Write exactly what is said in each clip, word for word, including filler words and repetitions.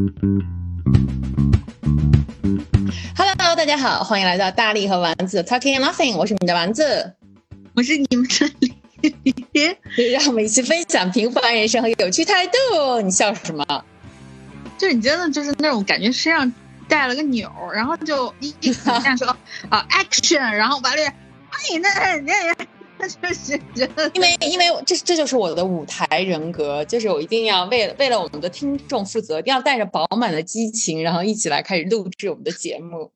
Hello，大家好，欢迎来到大力和丸子 Talking Nothing， 我是你的丸子， 我是你们的李， 让我们一起分享平凡人生和有趣态度。你笑什么？ 就是你真的就是那种感觉身上带了个钮，然后就一一下说啊 action， 然后完了，哎，那那那就是觉得， 因为因为这这就是我的舞台人格，就是我一定要为了为了我们的听众负责，一定要带着饱满的激情，然后一起来开始录制我们的节目。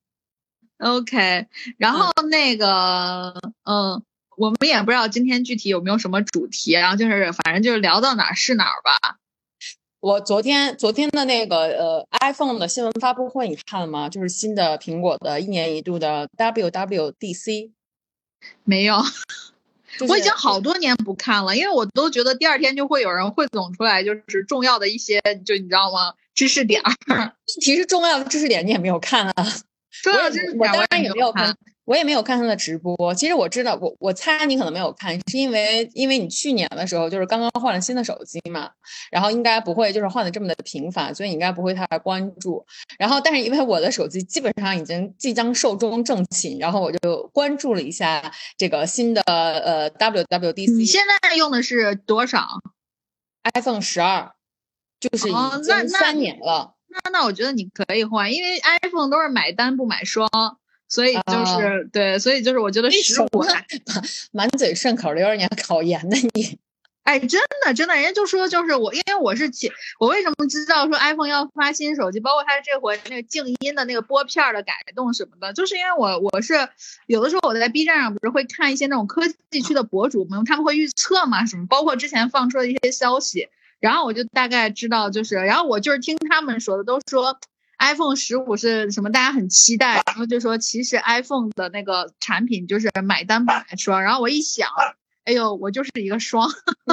OK， 然后那个，嗯、呃，我们也不知道今天具体有没有什么主题，然后就是反正就是聊到哪儿是哪儿吧。 我昨天昨天的那个呃 iPhone 的新闻发布会你看了吗？就是新的苹果的一年一度的 W W D C。 没有， 就是、 我已经好多年不看了，因为我都觉得第二天就会有人汇总出来，就是重要的一些，就你知道吗？知识点。 问题是重要的知识点你也没有看啊。 重要的知识点我当然也也没有看，我也没有看他的直播。其实我知道，我我猜你可能没有看，是因为因为你去年的时候就是刚刚换了新的手机嘛，然后应该不会就是换的这么的频繁，所以你应该不会太关注。然后，但是因为我的手机基本上已经即将寿终正寝，然后我就关注了一下这个新的呃 W W D C。 你现在用的是多少 ？iPhone 十二，就是已经三年了。 哦、那, 那, 那, 那我觉得你可以换，因为 iPhone 都是买单不买双。所以就是、uh, 对，所以就是我觉得十五满嘴顺口溜，你要考研的你。 哎，真的真的，人家就说就是我，因为我是起，我为什么知道说 iPhone 要发新手机，包括它这回那个静音的那个拨片的改动什么的，就是因为我我是有的时候我在 B 站上不是会看一些那种科技区的博主们，他们会预测嘛什么，包括之前放出的一些消息，然后我就大概知道，就是然后我就是听他们说的，都说 iPhone 十五是什么，大家很期待，然后就说其实 iPhone 的那个产品就是买单不买双，然后我一想。哎呦，我就是一个双。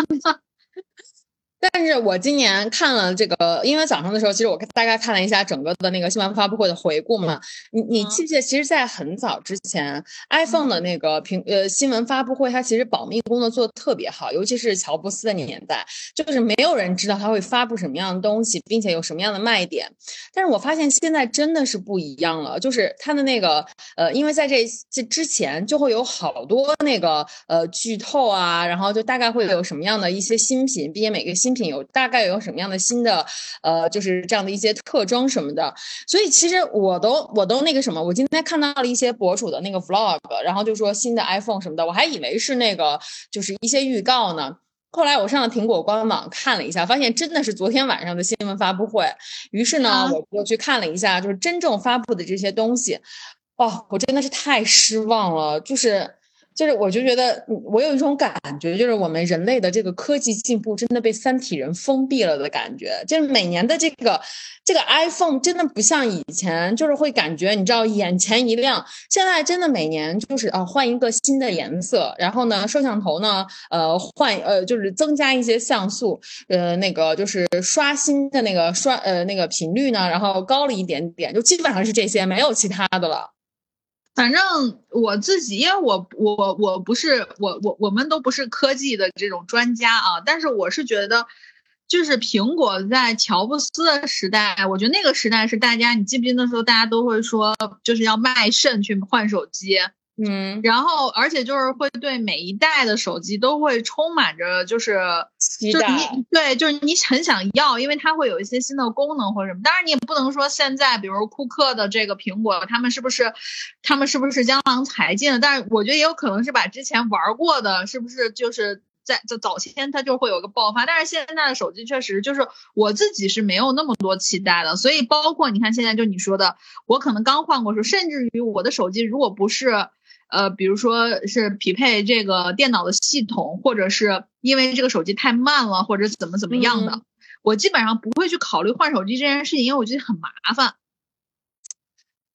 但是我今年看了这个，因为早上的时候，其实我大概看了一下整个的那个新闻发布会的回顾嘛。你你记不记得，其实，在很早之前 ，iPhone 的那个评呃新闻发布会，它其实保密工作做得特别好，尤其是乔布斯的年代，就是没有人知道他会发布什么样的东西，并且有什么样的卖点。但是我发现现在真的是不一样了，就是它的那个呃，因为在这这之前就会有好多那个呃剧透啊，然后就大概会有什么样的一些新品，并且每个新品有大概有什么样的新的呃就是这样的一些特征什么的，所以其实我都我都那个什么，我今天看到了一些博主的那个 vlog， 然后就说新的 iPhone 什么的，我还以为是那个就是一些预告呢。后来我上了苹果官网看了一下，发现真的是昨天晚上的新闻发布会。于是呢，我就去看了一下，就是真正发布的这些东西。哦，我真的是太失望了，就是。就是我就觉得我有一种感觉，就是我们人类的这个科技进步真的被三体人封闭了的感觉。就是每年的这个这个 iPhone 真的不像以前，就是会感觉你知道眼前一亮。现在真的每年就是啊换一个新的颜色，然后呢摄像头呢呃换呃就是增加一些像素，呃那个就是刷新的那个刷呃那个频率呢，然后高了一点点，就基本上是这些，没有其他的了。 反正我自己，因为我我我不是我我我们都不是科技的这种专家啊，但是我是觉得，就是苹果在乔布斯的时代，我觉得那个时代是大家，你记不记得那时候大家都会说，就是要卖肾去换手机。 嗯， 然后而且就是会对每一代的手机都会充满着就是就是你对就是你很想要，因为它会有一些新的功能或者什么。当然你也不能说现在比如库克的这个苹果他们是不是他们是不是江郎才尽了，但是我觉得也有可能是把之前玩过的是不是就是在早前它就会有个爆发。但是现在的手机确实就是我自己是没有那么多期待的，所以包括你看现在就你说的，我可能刚换过手，甚至于我的手机如果不是呃，比如说是匹配这个电脑的系统，或者是因为这个手机太慢了，或者怎么怎么样的，嗯、我基本上不会去考虑换手机这件事情，因为我觉得很麻烦。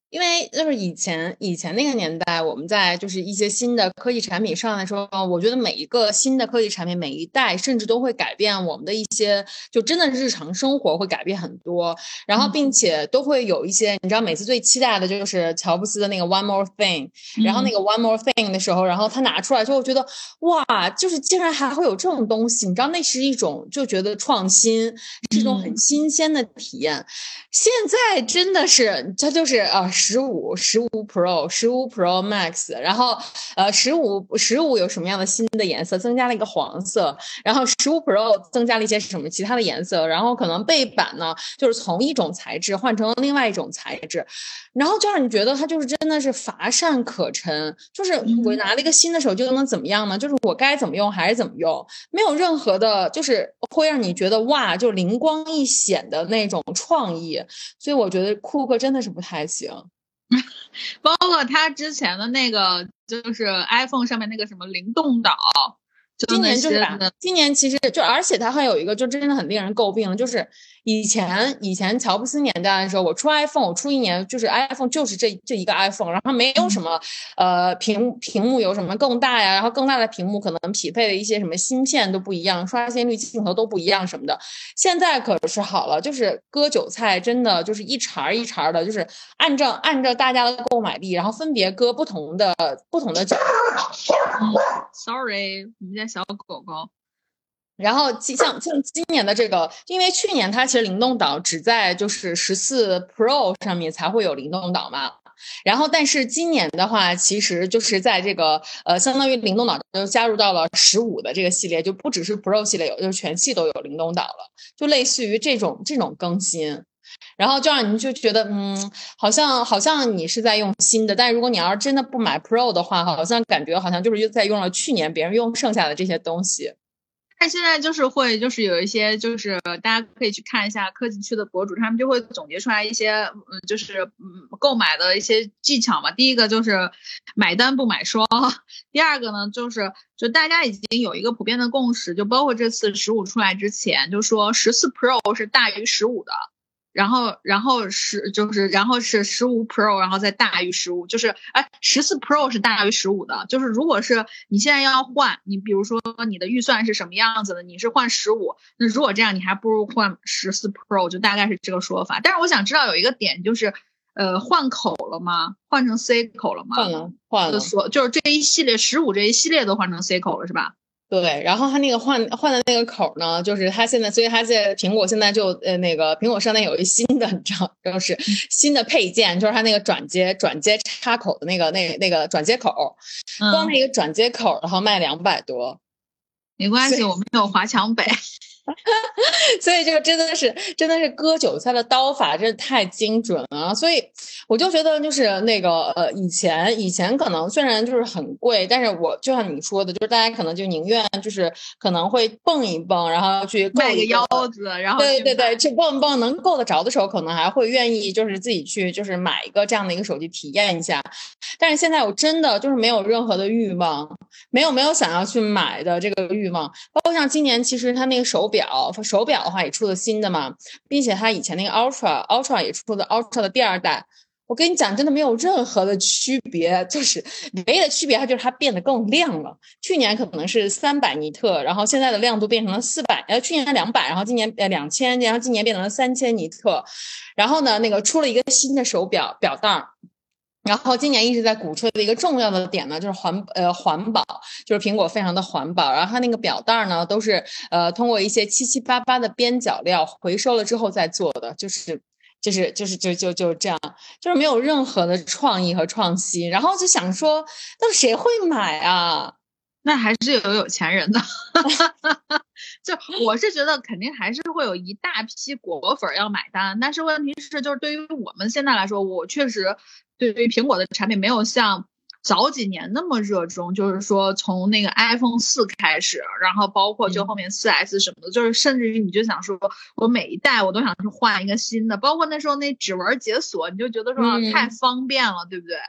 因为就是以前以前那个年代，我们在就是一些新的科技产品上来说，我觉得每一个新的科技产品，每一代甚至都会改变我们的一些，就真的日常生活会改变很多。然后并且都会有一些，你知道，每次最期待的就是乔布斯的那个 One More Thing，然后那个 One More Thing 的时候，然后他拿出来之后，觉得哇，就是竟然还会有这种东西，你知道，那是一种就觉得创新，是一种很新鲜的体验。现在真的是，它就是呃。十五、十五 Pro、十五 Pro Max， 然后呃十五、十五有什么样的新的颜色？增加了一个黄色，然后十五 Pro 增加了一些什么其他的颜色，然后可能背板呢就是从一种材质换成另外一种材质，然后就让你觉得它就是真的是乏善可陈，就是我拿了一个新的手机能怎么样呢？就是我该怎么用还是怎么用，没有任何的，就是会让你觉得哇，就灵光一现的那种创意，所以我觉得库克真的是不太行。 包括他之前的那个，就是 iPhone 上面那个什么灵动岛， 今年就是今年其实就，而且它还有一个就真的很令人诟病，就是以前以前乔布斯年代的时候，我出 iPhone， 我出一年就是 iPhone 就是这这一个 iPhone， 然后没有什么呃屏屏幕有什么更大呀，然后更大的屏幕可能匹配的一些什么芯片都不一样，刷新率镜头都不一样什么的。现在可是好了，就是割韭菜，真的就是一茬一茬的，就是按照按照大家的购买力，然后分别割不同的不同的角度。 嗯 ，sorry， 我们家小狗狗。 然后像像今年的这个，因为去年它其实灵动岛只在就是十四 Pro 上面才会有灵动岛嘛，然后但是今年的话，其实就是在这个呃，相当于灵动岛就加入到了十五的这个系列，就不只是 Pro 系列有，就是全系都有灵动岛了，就类似于这种这种更新。然后就让你就觉得，嗯，好像好像你是在用新的，但如果你要是真的不买 Pro 的话，好像感觉好像就是在用了去年别人用剩下的这些东西。 但现在就是会，就是有一些，就是大家可以去看一下科技区的博主，他们就会总结出来一些，嗯，就是嗯购买的一些技巧嘛。第一个就是买单不买双，第二个呢就是就大家已经有一个普遍的共识，就包括这次十五出来之前，就说十四 Pro 是大于十五的。然后，然后是就是，然后是十五 Pro， 然后再大于十五，就是哎，十四 Pro 是大于十五的，就是如果是你现在要换，你比如说你的预算是什么样子的，你是换十五，那如果这样，你还不如换十四 Pro， 就大概是这个说法。但是我想知道有一个点就是，呃，换口了吗？换成 C 口了吗？ 换了，换了， 说就是这一系列十五这一系列都换成 C 口了是吧？ 对，然后它那个换换的那个口呢，就是它现在，所以它在苹果现在就呃那个苹果商店有一新的，你知道，就是新的配件，就是它那个转接转接插口的那个那那个转接口，光那个转接口，然后卖两百多。 没关系，我们有华强北。 所以这个真的是真的是割韭菜的刀法真的太精准了，所以我就觉得就是那个呃以前以前可能虽然就是很贵，但是我就像你说的，就是大家可能就宁愿就是可能会蹦一蹦，然后去卖个腰子，然后对对对，去蹦蹦能够得着的时候，可能还会愿意就是自己去就是买一个这样的一个手机体验一下。但是现在我真的就是没有任何的欲望，没有没有想要去买的这个欲望，包括像今年其实它那个手表。表手表的话也出了新的嘛，并且它以前那个 Ultra Ultra 也出了 Ultra 的第二代，我跟你讲真的没有任何的区别，就是唯一的区别它就是它变得更亮了。去年可能是三百尼特，然后现在的亮度变成了四百，呃去年两百，然后今年呃两千，然后今年变成了三千尼特。然后呢那个出了一个新的手表表带。然后今年一直在鼓吹的一个重要的点呢，就是环呃环保，就是苹果非常的环保。然后它那个表带呢，都是呃通过一些七七八八的边角料回收了之后再做的，就是就是就是就就就这样，就是没有任何的创意和创新。然后就想说，那谁会买啊？ 那还是有有钱人的。就我是觉得肯定还是会有一大批果粉要买单，但是问题是就是对于我们现在来说，我确实对于苹果的产品没有像早几年那么热衷，就是说从那个 iPhone 四开始，然后包括就后面 四 S 什么的，嗯、就是甚至于你就想说我每一代我都想去换一个新的，包括那时候那指纹解锁，你就觉得说、嗯、太方便了，对不对？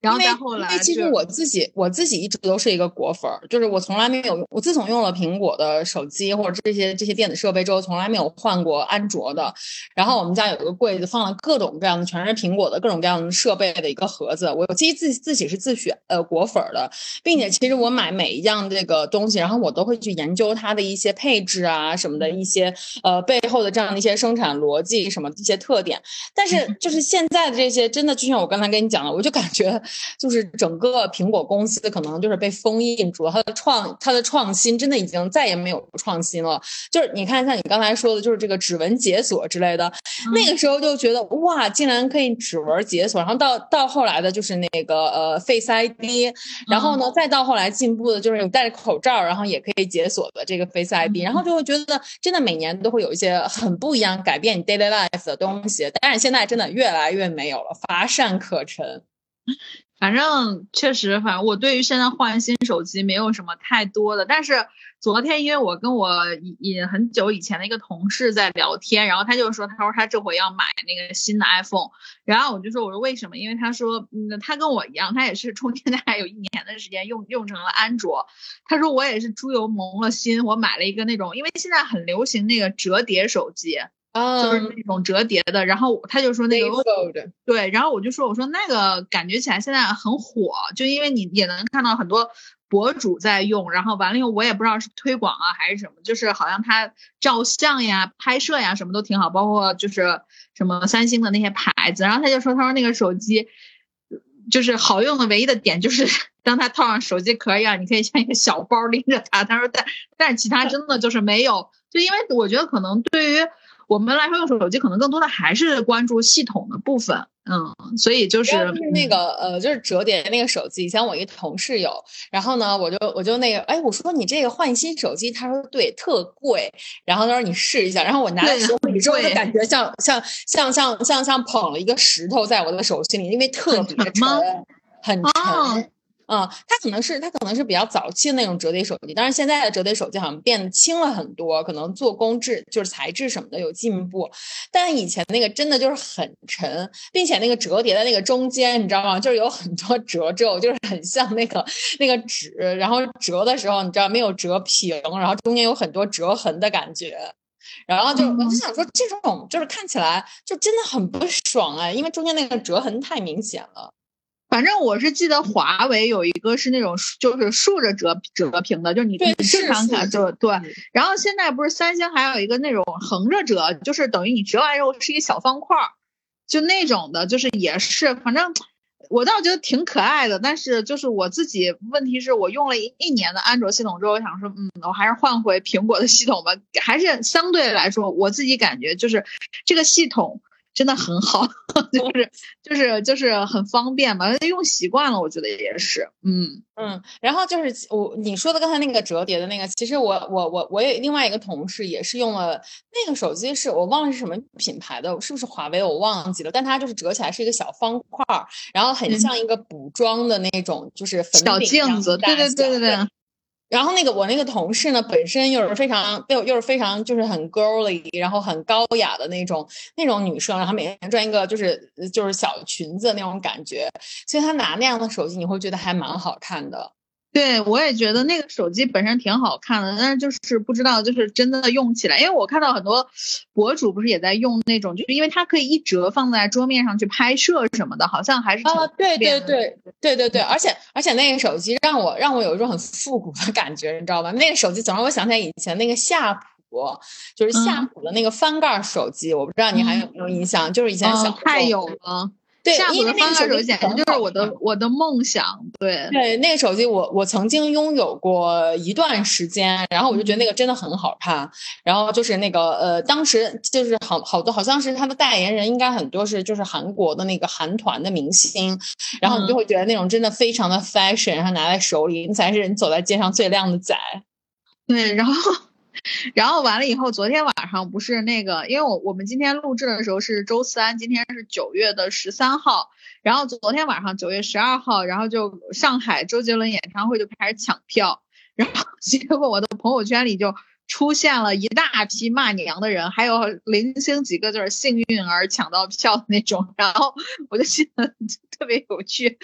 然后再后来， 因为其实我自己我自己一直都是一个果粉，就是我从来没有，我自从用了苹果的手机或者这些这些电子设备之后，从来没有换过安卓的。然后我们家有个柜子，放了各种各样的，全是苹果的各种各样的设备的一个盒子。我其实自自己是自选呃果粉的，并且其实我买每一样这个东西，然后我都会去研究它的一些配置啊什么的一些呃背后的这样的一些生产逻辑什么一些特点。但是就是现在的这些，真的就像我刚才跟你讲的，我就感觉就是整个苹果公司可能就是被封印住了，它的创它的创新真的已经再也没有创新了。就是你看像你刚才说的，就是这个指纹解锁之类的，嗯、那个时候就觉得哇，竟然可以指纹解锁，然后到到后来的就是那个呃 Face I D， 然后呢、嗯、再到后来进步的就是有戴着口罩，然后也可以解锁的这个 Face I D，、嗯、然后就会觉得真的每年都会有一些很不一样改变你 daily life 的东西，但是现在真的越来越没有了，乏善可陈。 反正确实，反正我对于现在换新手机没有什么太多的，但是昨天因为我跟我以很久以前的一个同事在聊天，然后他就说，他说他这回要买那个新的 iPhone， 然后我就说，我说为什么？因为他说，嗯，他跟我一样，他也是充电大概有一年的时间用用成了安卓，他说我也是猪油蒙了心，我买了一个那种，因为现在很流行那个折叠手机。就是那种折叠的，然后他就说那个对，然后我就说我说那个感觉起来现在很火，就因为你也能看到很多博主在用，然后完了以后我也不知道是推广啊还是什么，就是好像他照相呀拍摄呀什么都挺好，包括就是什么三星的那些牌子，然后他就说他说那个手机就是好用的唯一的点就是当他套上手机壳一样，你可以像一个小包拎着它，他说但但是其他真的就是没有，就因为我觉得可能对于我们来说用手机可能更多的还是关注系统的部分，嗯，所以就是就是那个呃，就是折叠那个手机，以前我一同事有，然后呢，我就我就那个，哎，我说你这个换新手机，他说对，特贵，然后他说你试一下，然后我拿在手里之后就感觉像像像像像像捧了一个石头在我的手心里，因为特别沉，很沉。哦嗯，它可能是它可能是比较早期的那种折叠手机，但是现在的折叠手机好像变轻了很多，可能做工质就是材质什么的有进步，但以前那个真的就是很沉，并且那个折叠的那个中间你知道吗，就是有很多褶皱，就是很像那个那个纸，然后折的时候你知道没有折平，然后中间有很多折痕的感觉。然后就我就想说这种就是看起来就真的很不爽哎，因为中间那个折痕太明显了。 反正我是记得华为有一个是那种就是竖着折折屏的，就是你你正常看就对。然后现在不是三星还有一个那种横着折，就是等于你折完之后是一个小方块，就那种的，就是也是反正我倒觉得挺可爱的。但是就是我自己问题是我用了一年的安卓系统之后，我想说嗯，我还是换回苹果的系统吧，还是相对来说我自己感觉就是这个系统真的很好，就是就是就是很方便嘛，用习惯了，我觉得也是，嗯嗯。然后就是我你说的刚才那个折叠的那个，其实我我我我有另外一个同事也是用了那个手机，是我忘了是什么品牌的，是不是华为我忘记了，但它就是折起来是一个小方块，然后很像一个补妆的那种，就是粉小镜子，对对对对对。 然后那个我那个同事呢，本身又是非常又又是非常就是很 girly， 然后很高雅的那种那种女生，然后每天穿一个就是就是小裙子那种感觉，所以她拿那样的手机，你会觉得还蛮好看的。 对，我也觉得那个手机本身挺好看的，但是就是不知道就是真的用起来，因为我看到很多博主不是也在用那种，就是因为它可以一折放在桌面上去拍摄什么的，好像还是挺啊，对对对对对对，而且而且那个手机让我让我有一种很复古的感觉，你知道吧？那个手机总让我想起来以前那个夏普，就是夏普的那个翻盖手机，嗯、我不知道你还有没有印象，就是以前小、 哦、太有了。 对， 夏普的翻盖手机简直就是我的我的梦想。对对，那个手机我我曾经拥有过一段时间，然后我就觉得那个真的很好看。然后就是那个呃，当时就是好好多好像是他的代言人，应该很多是就是韩国的那个韩团的明星，然后你就会觉得那种真的非常的 fashion，然后拿在手里，你才是人走在街上最靓的仔。 对，然后。然后完了以后，昨天晚上不是那个，因为我我们今天录制的时候是周三，今天是九月的十三号，然后昨天晚上九月十二号，然后就上海周杰伦演唱会就开始抢票，然后结果我的朋友圈里就出现了一大批骂娘的人，还有零星几个就是幸运儿抢到票的那种，然后我就记得特别有趣。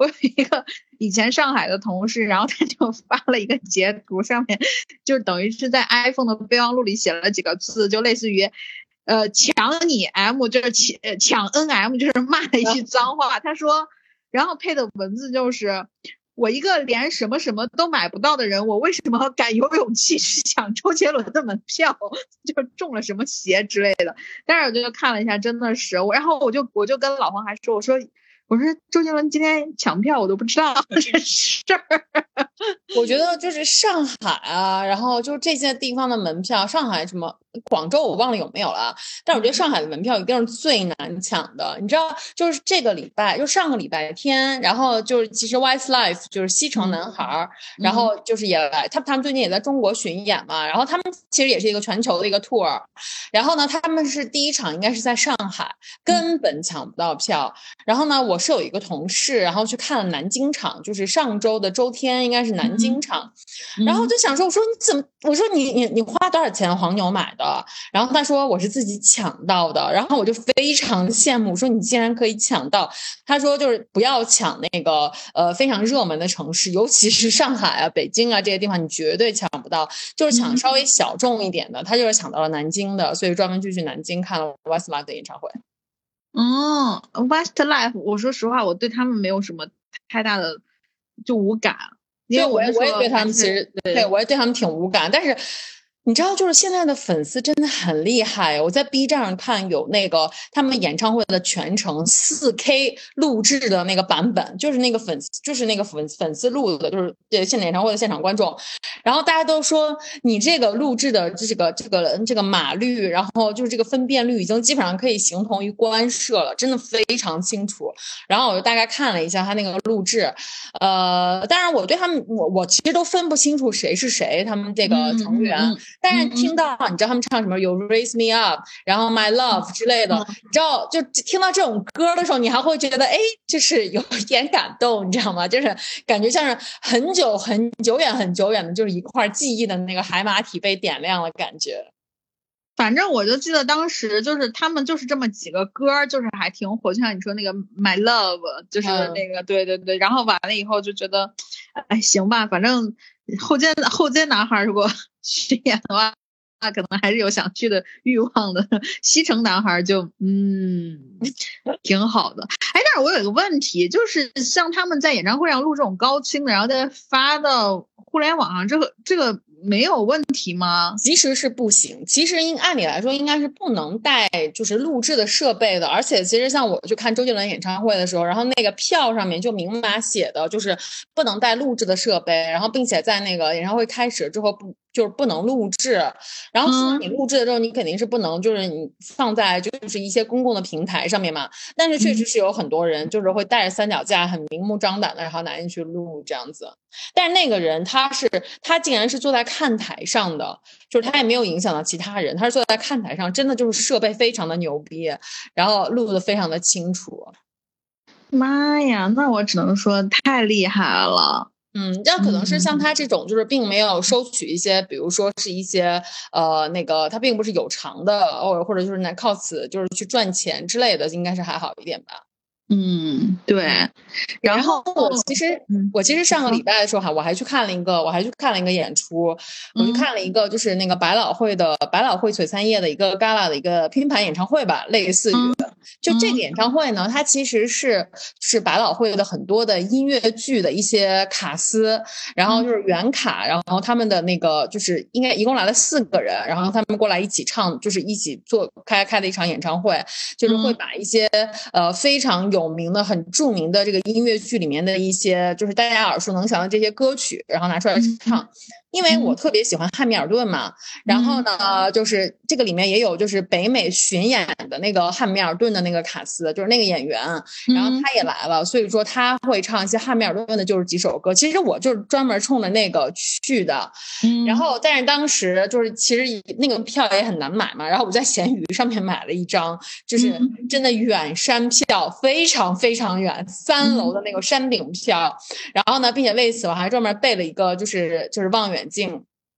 我有一个以前上海的同事，然后他就发了一个截图，上面就等于是在 iPhone 的备忘录里写了几个字，就类似于呃抢你 M 就是抢 N M 就是骂了一句脏话，他说然后配的文字就是我一个连什么什么都买不到的人，我为什么敢有勇气去抢周杰伦的门票，就中了什么邪之类的。但是我就看了一下，真的是我，然后我就我就跟老黄还说，我说我说周杰伦今天抢票我都不知道这事儿。 我觉得就是上海啊，然后就是这些地方的门票，上海什么广州我忘了有没有了，但我觉得上海的门票一定是最难抢的。你知道，就是这个礼拜，就上个礼拜天，然后就是其实 Westlife 就是西城男孩，嗯、然后就是也来，他他们最近也在中国巡演嘛，然后他们其实也是一个全球的一个 tour， 然后呢，他们是第一场应该是在上海，根本抢不到票。然后呢，我是有一个同事，然后去看了南京场，就是上周的周天应该是南京场，嗯、然后就想说，我说你怎么，我说你你你花多少钱黄牛买的？然后他说我是自己抢到的，然后我就非常羡慕，说你竟然可以抢到。他说就是不要抢那个呃非常热门的城市，尤其是上海啊、北京啊这些地方，你绝对抢不到。就是抢稍微小众一点的，他就是抢到了南京的，所以专门就去南京看了 Westlife 的演唱会。 哦 ，Westlife， 我说实话，我对他们没有什么太大的就无感，因为我也我也对他们其实对, 对我也对他们挺无感，但是。你知道，就是现在的粉丝真的很厉害。我在 B 站上看有那个他们演唱会的全程 四 K 录制的那个版本，就是那个粉丝，就是那个粉粉丝录的，就是对现场演唱会的现场观众。然后大家都说你这个录制的这个这个这个码率，然后就是这个分辨率已经基本上可以形同于官摄了，真的非常清楚。然后我就大概看了一下他那个录制，呃，当然我对他们，我我其实都分不清楚谁是谁，他们这个成员。嗯嗯嗯但是听到你知道他们唱什么有 Raise Me Up 然后 My Love 之类的、嗯、你知道就听到这种歌的时候你还会觉得哎就是有点感动你知道吗，就是感觉像是很久很久远很久远的就是一块记忆的那个海马体被点亮了感觉。 反正我就记得当时就是他们就是这么几个歌就是还挺火，就像你说那个 My Love 就是那个、嗯、对对对，然后完了以后就觉得哎行吧，反正后街后街男孩如果巡演的话那可能还是有想去的欲望的，西城男孩就嗯挺好的。哎，但是我有一个问题，就是像他们在演唱会上录这种高清的然后再发到互联网上，这个这个没有问题吗？ 其实是不行，其实应按理来说应该是不能带就是录制的设备的，而且其实像我去看周杰伦演唱会的时候，然后那个票上面就明码写的就是不能带录制的设备，然后并且在那个演唱会开始之后不就是不能录制，然后你录制的时候你肯定是不能就是你放在就是一些公共的平台上面嘛，但是确实是有很多人就是会带着三脚架很明目张胆的然后拿进去录这样子，但是那个人他是他竟然是坐在看台上的，就是他也没有影响到其他人，他是坐在看台上，真的就是设备非常的牛逼，然后录的非常的清楚。 妈呀，那我只能说太厉害了。 嗯，这可能是像他这种就是并没有收取一些、嗯、比如说是一些呃那个他并不是有偿的偶尔或者就是那靠此就是去赚钱之类的，应该是还好一点吧。 嗯，对。 然后我其实、嗯、我其实上个礼拜的时候哈，我还去看了一个，我还去看了一个演出，我去看了一个就是那个百老汇的百老汇璀璨夜的一个 gala 的一个拼盘演唱会吧，类似于的。嗯、就这个演唱会呢，它其实是是百老汇的很多的音乐剧的一些卡司，然后就是原卡，然后他们的那个就是应该一共来了四个人，然后他们过来一起唱，就是一起做开开的一场演唱会，就是会把一些、嗯、呃非常有有名的很著名的这个音乐剧里面的一些就是大家耳熟能详的这些歌曲然后拿出来唱，因为我特别喜欢汉密尔顿嘛，然后呢就是这个里面也有就是北美巡演的那个汉密尔顿的那个卡斯，就是那个演员，然后他也来了，所以说他会唱一些汉密尔顿的就是几首歌，其实我就是专门冲着那个去的，然后但是当时就是其实那个票也很难买嘛，然后我在闲鱼上面买了一张就是真的远山票，非常非常远，三楼的那个山顶票，然后呢并且为此我还专门备了一个就是就是望远镜，嗯，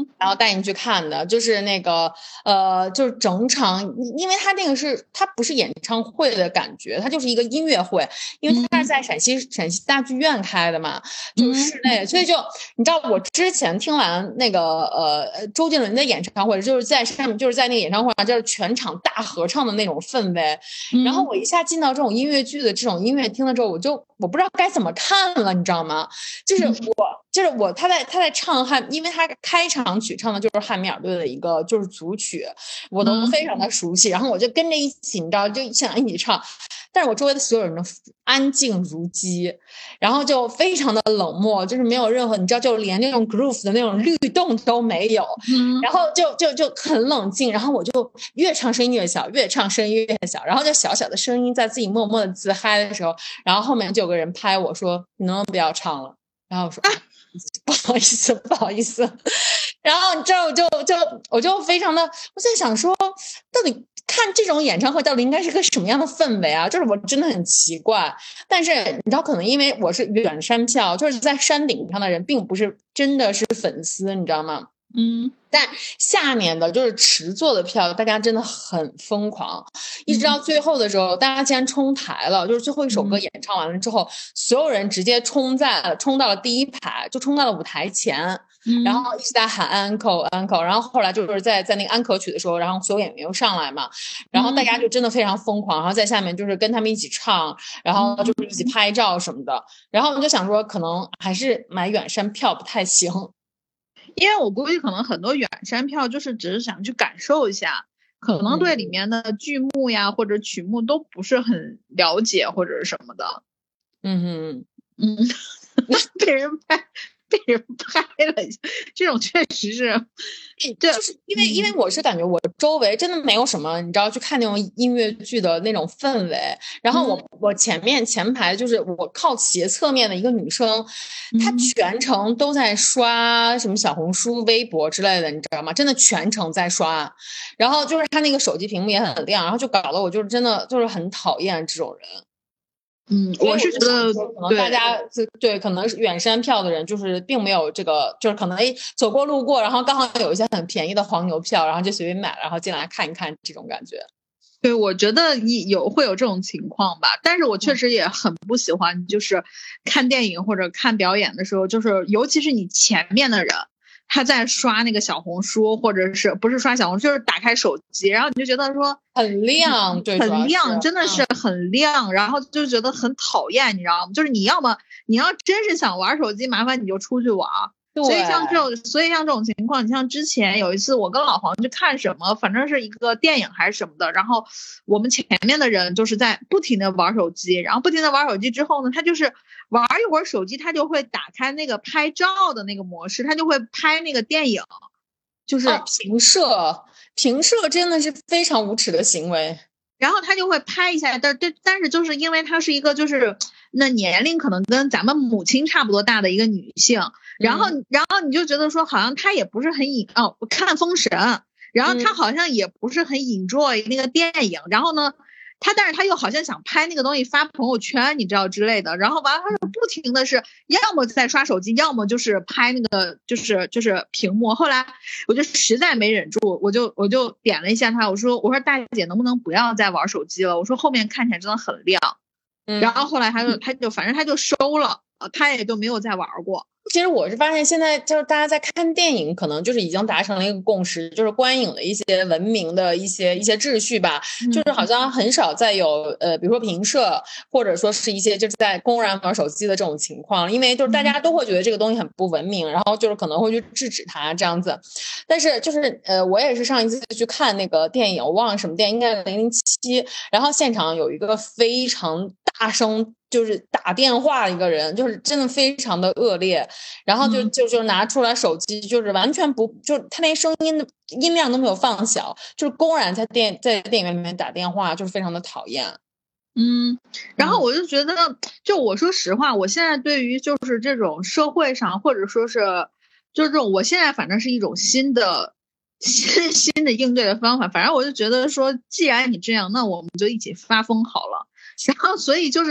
嗯， 然后带你去看的，就是那个呃，就是整场，因为他那个是他不是演唱会的感觉，他就是一个音乐会，因为他是在陕西、嗯、陕西大剧院开的嘛，就是室内，嗯、所以就你知道我之前听完那个呃周杰伦的演唱会，就是在上面就是在那个演唱会上就是全场大合唱的那种氛围，嗯、然后我一下进到这种音乐剧的这种音乐厅了之后，我就我不知道该怎么看了，你知道吗？就是我。就是我，他在他在唱汉，因为他开场曲唱的就是汉密尔顿的一个就是组曲，我都非常的熟悉，嗯、然后我就跟着一起，你知道，就想一起唱，但是我周围的所有人都安静如鸡，然后就非常的冷漠，就是没有任何，你知道，就连那种 groove 的那种律动都没有，嗯、然后就就就很冷静，然后我就越唱声音越小，越唱声音越小，然后就小小的声音在自己默默的自嗨的时候，然后后面就有个人拍我说：“你能不能不要唱了？”然后我说。啊不好意思，不好意思。然后你知道，我就就我就非常的，我在想说，到底看这种演唱会到底应该是个什么样的氛围啊？就是我真的很奇怪。但是你知道，可能因为我是远山票，就是在山顶上的人，并不是真的是粉丝，你知道吗？ 嗯， 但下面的就是持座的票，大家真的很疯狂，一直到最后的时候，嗯、大家竟然冲台了，就是最后一首歌演唱完了之后，嗯、所有人直接冲在冲到了第一排，就冲到了舞台前，嗯、然后一直在喊 encore encore， 然后后来就是在在那个安可曲的时候，然后所有演员又上来嘛，然后大家就真的非常疯狂，然后在下面就是跟他们一起唱，然后就是一起拍照什么的，然后我就想说，可能还是买远山票不太行。 因为我估计可能很多远山票就是只是想去感受一下，可能对里面的剧目呀、嗯、或者曲目都不是很了解或者是什么的。 嗯哼嗯，被人拍被人拍了，这种确实是， 对，就是因为、嗯、因为我是感觉我周围真的没有什么你知道去看那种音乐剧的那种氛围，然后我、嗯、我前面前排就是我靠斜侧面的一个女生，嗯、她全程都在刷什么小红书、微博之类的，你知道吗？真的全程在刷，然后就是她那个手机屏幕也很亮，然后就搞得我就是真的就是很讨厌这种人。 嗯，我是觉得可能大家 对, 对可能是远山票的人就是并没有这个，就是可能哎走过路过，然后刚好有一些很便宜的黄牛票，然后就随便买了，然后进来看一看这种感觉。 对，我觉得有会有这种情况吧，但是我确实也很不喜欢，就是看电影或者看表演的时候，就是尤其是你前面的人。他在刷那个小红书，或者是不是刷小红书，就是打开手机，然后你就觉得说很亮，对， 很亮，真的是很亮，嗯、然后就觉得很讨厌，你知道吗？就是你要么你要真是想玩手机，麻烦你就出去玩。所以像这种，所以像这种情况，你像之前有一次我跟老黄去看什么，反正是一个电影还是什么的，然后我们前面的人就是在不停的玩手机，然后不停的玩手机之后呢，他就是玩一会儿手机，他就会打开那个拍照的那个模式，他就会拍那个电影，就是平射，平射真的是非常无耻的行为。 然后他就会拍一下，但但但是就是因为他是一个就是那年龄可能跟咱们母亲差不多大的一个女性，然后、嗯、然后你就觉得说好像他也不是很引哦看封神，然后他好像也不是很 enjoy 那个电影，嗯、然后呢他但是他又好像想拍那个东西发朋友圈，你知道之类的，然后完了他就不停的是要么在刷手机，要么就是拍那个就是就是屏幕。后来我就实在没忍住，我就我就点了一下他，我说我说大姐能不能不要再玩手机了，我说后面看起来真的很亮。嗯、然后后来他就他就反正他就收了，他也就没有再玩过。 其实我是发现现在就是大家在看电影，可能就是已经达成了一个共识，就是观影的一些文明的一些一些秩序吧，嗯、就是好像很少再有呃，比如说平射，或者说是一些就是在公然玩手机的这种情况，因为就是大家都会觉得这个东西很不文明，然后就是可能会去制止它这样子。但是就是呃，我也是上一次去看那个电影，我忘了什么电影，应该是零零七，然后现场有一个非常大声。就是打电话一个人，就是真的非常的恶劣，然后就就就拿出来手机，就是完全不，就他那声音的音量都没有放小，就是公然在电在电影院里面打电话，就是非常的讨厌。 嗯，然后我就觉得，就我说实话，我现在对于就是这种社会上，或者说是就是这种，我现在反正是一种新的新新的应对的方法，反正我就觉得说，既然你这样，那我们就一起发疯好了。然后所以就是。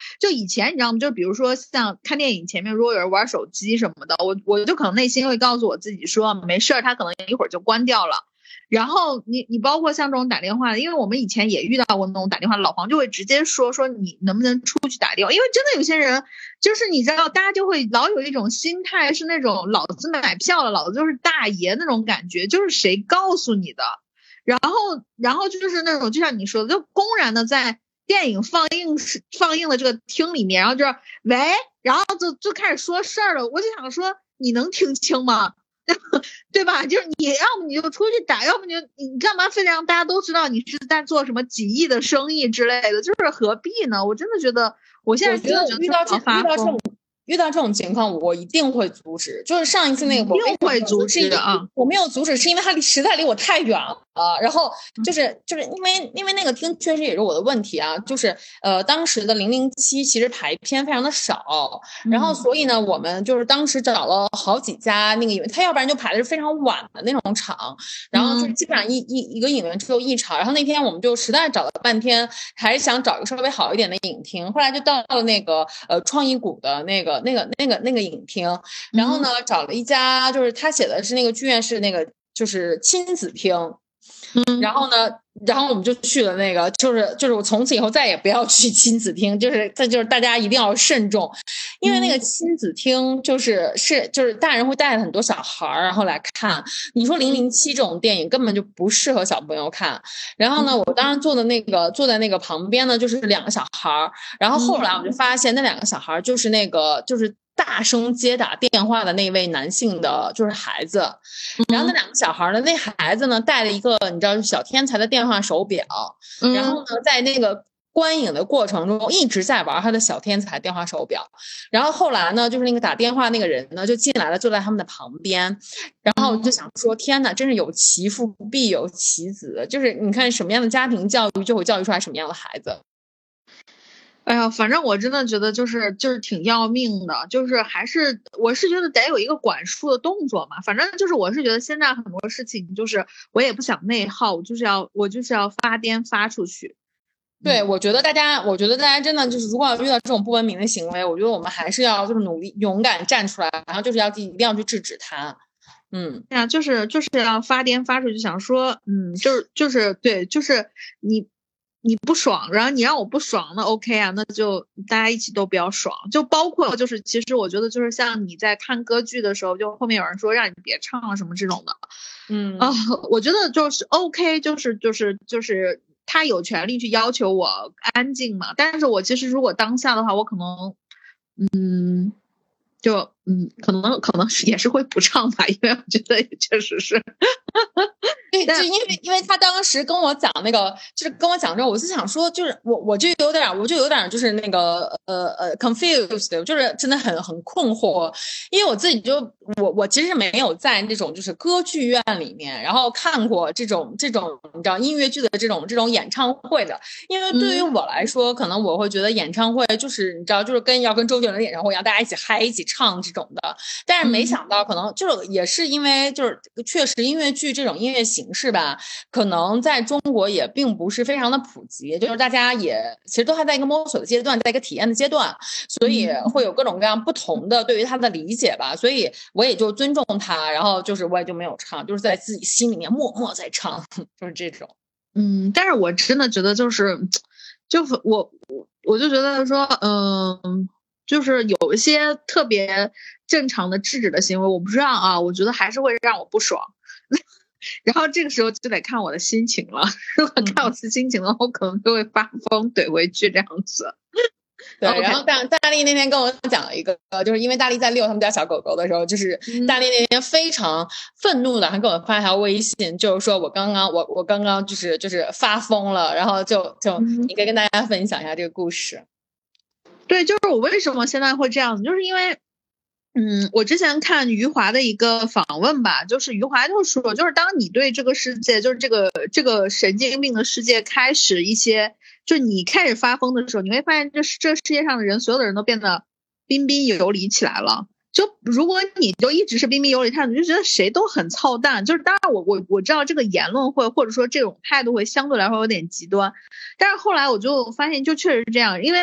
就以前你知道吗？就比如说像看电影前面如果有人玩手机什么的，我我就可能内心会告诉我自己说没事儿，他可能一会儿就关掉了。然后你你包括像这种打电话的，因为我们以前也遇到过那种打电话，老黄就会直接说说你能不能出去打电话，因为真的有些人就是你知道，大家就会老有一种心态是那种老子买票了，老子就是大爷那种感觉，就是谁告诉你的，然后然后就是那种就像你说的，就公然的在电影放映放映的这个厅里面，然后就是喂，然后就就开始说事儿了，我就想说你能听清吗？对吧？就是你要么你就出去打，要么你就你干嘛非得让大家都知道你是在做什么几亿的生意之类的？就是何必呢？我真的觉得，我现在真的觉得遇到这遇到这种遇到这种情况，我一定会阻止。就是上一次那个， 我一定会阻止的啊！ 我没有阻止，是因为他实在离我太远了。然后就是就是因为因为那个厅确实也是我的问题啊，就是呃当时的零零七其实排片非常的少，然后所以呢我们就是当时找了好几家那个影院，他要不然就排的是非常晚的那种场，然后就是基本上一一一个影院只有一场，然后那天我们就实在找了半天，还是想找一个稍微好一点的影厅，后来就到了那个呃创意谷的那个那个那个那个影厅，然后呢找了一家，就是他写的是那个剧院是那个就是亲子厅。嗯，然后呢，然后我们就去了那个，就是就是我从此以后再也不要去亲子厅，就是再就是大家一定要慎重，因为那个亲子厅就是是就是大人会带很多小孩儿然后来看，你说零零七这种电影根本就不适合小朋友看。然后呢，我当时坐的那个坐在那个旁边呢，就是两个小孩儿，然后后来我就发现那两个小孩就是那个就是大声接打电话的那位男性的就是孩子，然后那两个小孩呢，那孩子呢带了一个你知道小天才的电话手表，然后呢在那个观影的过程中一直在玩他的小天才电话手表，然后后来呢就是那个打电话那个人呢就进来了，坐在他们的旁边，然后我就想说天哪，真是有其父必有其子，就是你看什么样的家庭教育就会教育出来什么样的孩子。 哎呀，反正我真的觉得就是就是挺要命的，就是还是我是觉得得有一个管束的动作嘛。反正就是我是觉得现在很多事情就是我也不想内耗，我就是要我就是要发癫发出去。 对，我觉得大家，我觉得大家真的就是，如果要遇到这种不文明的行为，我觉得我们还是要就是努力勇敢站出来，然后就是要一定要去制止他。嗯， 对啊，就是就是要发癫发出去，想说，嗯，就是就是对，就是你。你不爽，然后你让我不爽，那 OK 啊，那就大家一起都比较爽。就包括就是，其实我觉得就是像你在看歌剧的时候，就后面有人说让你别唱了什么这种的， 嗯啊、呃，我觉得就是 OK， 就是就是就是他有权利去要求我安静嘛。但是我其实如果当下的话，我可能，嗯。就嗯，可能可能也是会不唱吧，因为我觉得也确实是， 对，就因为因为他当时跟我讲那个，就是跟我讲之后，我就想说，就是我我就有点，我就有点就是那个呃呃 confused， 就是真的很很困惑，因为我自己就我我其实没有在那种就是歌剧院里面，然后看过这种这种你知道音乐剧的这种这种演唱会的，因为对于我来说，嗯、可能我会觉得演唱会就是你知道，就是跟要跟周杰伦的演唱会一样，大家一起嗨一起唱这种的，但是没想到可能就是也是因为就是确实音乐剧这种音乐形式吧，可能在中国也并不是非常的普及，就是大家也其实都还在一个摸索的阶段，在一个体验的阶段，所以会有各种各样不同的对于他的理解吧，所以我也就尊重他，然后就是我也就没有唱，就是在自己心里面默默在唱，就是这种。 嗯，但是我真的觉得就是就是我我我就觉得说嗯。就是有一些特别正常的制止的行为，我不知道啊，我觉得还是会让我不爽。然后这个时候就得看我的心情了，如果看我的心情的话，我可能就会发疯怼回去这样子。 对， okay. 然后大大力那天跟我讲了一个，就是因为大力在遛他们家小狗狗的时候，就是大力那天非常愤怒的，还给我发一条微信，就是说我刚刚我我刚刚就是就是发疯了，然后就就你可以跟大家分享一下这个故事。 对，就是我为什么现在会这样子，就是因为，嗯，我之前看余华的一个访问吧，就是余华就说，就是当你对这个世界，就是这个这个神经病的世界开始一些，就你开始发疯的时候，你会发现这这世界上的人，所有的人都变得彬彬有礼起来了。就如果你就一直是彬彬有礼态度，你就觉得谁都很操蛋。就是当然我我我知道这个言论会或者说这种态度会相对来说有点极端，但是后来我就发现就确实是这样，因为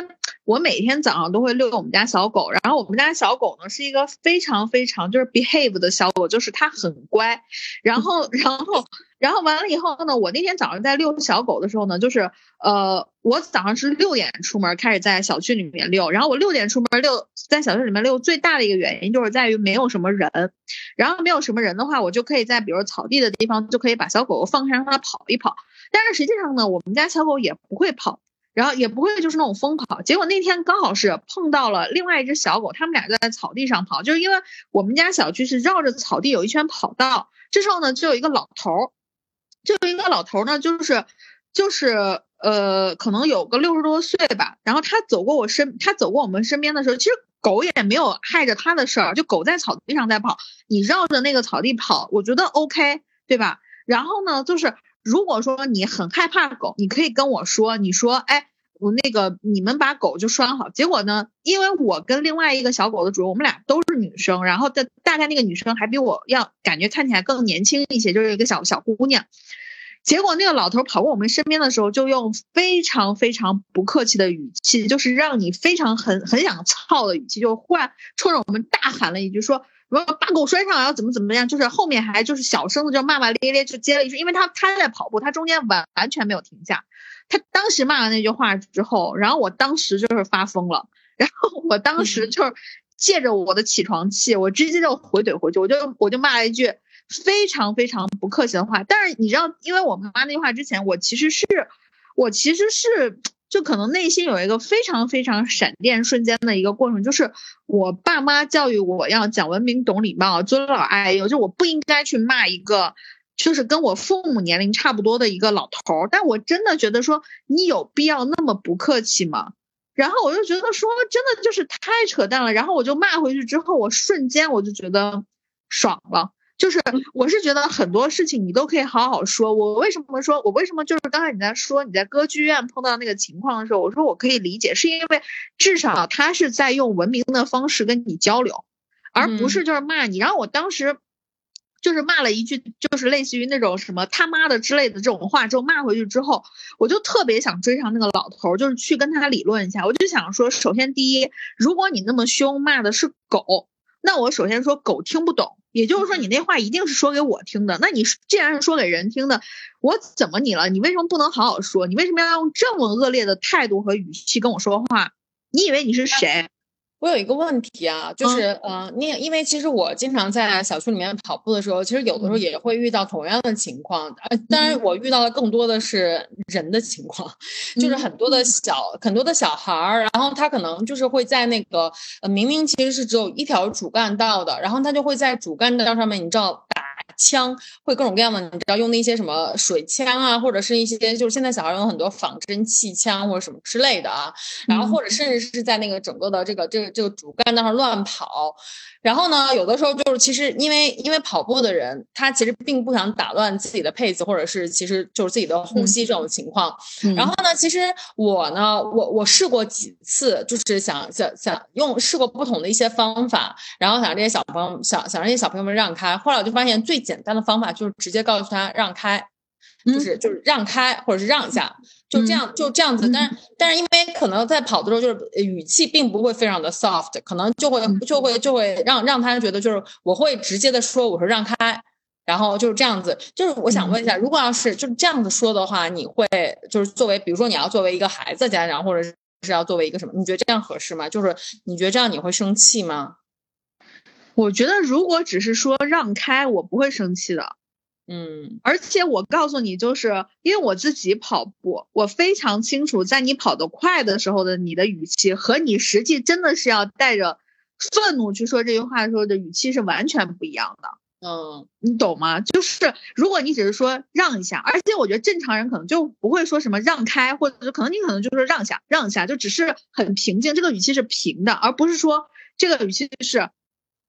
我每天早上都会遛我们家小狗，然后我们家小狗呢是一个非常非常就是 behave 的小狗，就是它很乖，然后然后然后完了以后呢，我那天早上在遛小狗的时候呢，就是呃我早上是六点出门开始在小区里面遛，然后我六点出门遛，在小区里面遛最大的一个原因就是在于没有什么人，然后没有什么人的话，我就可以在比如草地的地方就可以把小狗放开让它跑一跑，但是实际上呢，我们家小狗也不会跑。然后也不会就是那种疯跑，结果那天刚好是碰到了另外一只小狗，他们俩就在草地上跑，就是因为我们家小区是绕着草地有一圈跑道，这时候呢就有一个老头，就有一个老头呢就是就是呃可能有个六十多岁吧，然后他走过我身他走过我们身边的时候，其实狗也没有害着他的事儿，就狗在草地上在跑，你绕着那个草地跑，我觉得 OK 对吧？然后呢就是如果说你很害怕狗，你可以跟我说，你说哎我那个你们把狗就拴好，结果呢因为我跟另外一个小狗的主人我们俩都是女生，然后大大概那个女生还比我要感觉看起来更年轻一些，就是一个小小姑娘，结果那个老头跑过我们身边的时候就用非常非常不客气的语气，就是让你非常很很想操的语气，就忽然冲着我们大喊了一句说把狗拴上，然后怎么怎么样，就是后面还就是小声的就骂骂咧咧就接了一句，因为他他在跑步，他中间完完全没有停下，他当时骂完那句话之后，然后我当时就是发疯了，然后我当时就是借着我的起床气，我直接就回怼回去，我就我就骂了一句非常非常不客气的话。但是你知道，因为我骂那句话之前，我其实是我其实是就可能内心有一个非常非常闪电瞬间的一个过程，就是我爸妈教育我要讲文明懂礼貌尊老爱幼，就我不应该去骂一个就是跟我父母年龄差不多的一个老头，但我真的觉得说你有必要那么不客气吗？然后我就觉得说真的就是太扯淡了，然后我就骂回去之后，我瞬间我就觉得爽了，就是我是觉得很多事情你都可以好好说。我为什么说我为什么就是刚才你在说你在歌剧院碰到那个情况的时候，我说我可以理解，是因为至少他是在用文明的方式跟你交流，而不是就是骂你。然后我当时就是骂了一句就是类似于那种什么他妈的之类的这种话之后，骂回去之后我就特别想追上那个老头，就是去跟他理论一下。我就想说首先第一，如果你那么凶骂的是狗，那我首先说狗听不懂，也就是说你那话一定是说给我听的，那你既然是说给人听的，我怎么你了？你为什么不能好好说？你为什么要用这么恶劣的态度和语气跟我说话？你以为你是谁？ 我有一个问题啊，就是、嗯、呃，你因为其实我经常在小区里面跑步的时候，其实有的时候也会遇到同样的情况，呃，当然我遇到的更多的是人的情况，嗯、就是很多的小很多的小孩儿，然后他可能就是会在那个呃明明其实是只有一条主干道的，然后他就会在主干道上面，你知道打枪，会各种各样的，你知道用那些什么水枪啊，或者是一些就是现在小孩用很多仿真气枪或者什么之类的啊，然后或者甚至是在那个整个的这个这个这个主干道上乱跑，然后呢，有的时候就是其实因为因为跑步的人，他其实并不想打乱自己的pace，或者是其实就是自己的呼吸这种情况。嗯、然后呢，其实我呢，我我试过几次，就是想想想用试过不同的一些方法，然后想让这些小朋友想想让这些小朋友们让开。后来我就发现最简单的方法就是直接告诉他让开。就是就是让开或者是让一下，就这样就这样子。但是但是因为可能在跑的时候，就是语气并不会非常的 soft， 可能就会就会就会让让他觉得就是我会直接的说我说让开，然后就是这样子。就是我想问一下，如果要是就是这样子说的话，你会就是作为比如说你要作为一个孩子家长，或者是要作为一个什么，你觉得这样合适吗？就是你觉得这样你会生气吗？ 我觉得如果只是说让开，我不会生气的。 嗯， 而且我告诉你，就是因为我自己跑步，我非常清楚，在你跑得快的时候的你的语气和你实际真的是要带着愤怒去说这句话的时候的语气是完全不一样的。 嗯， 你懂吗？就是如果你只是说让一下，而且我觉得正常人可能就不会说什么让开，或者可能你可能就说让一下让一下，就只是很平静，这个语气是平的，而不是说这个语气是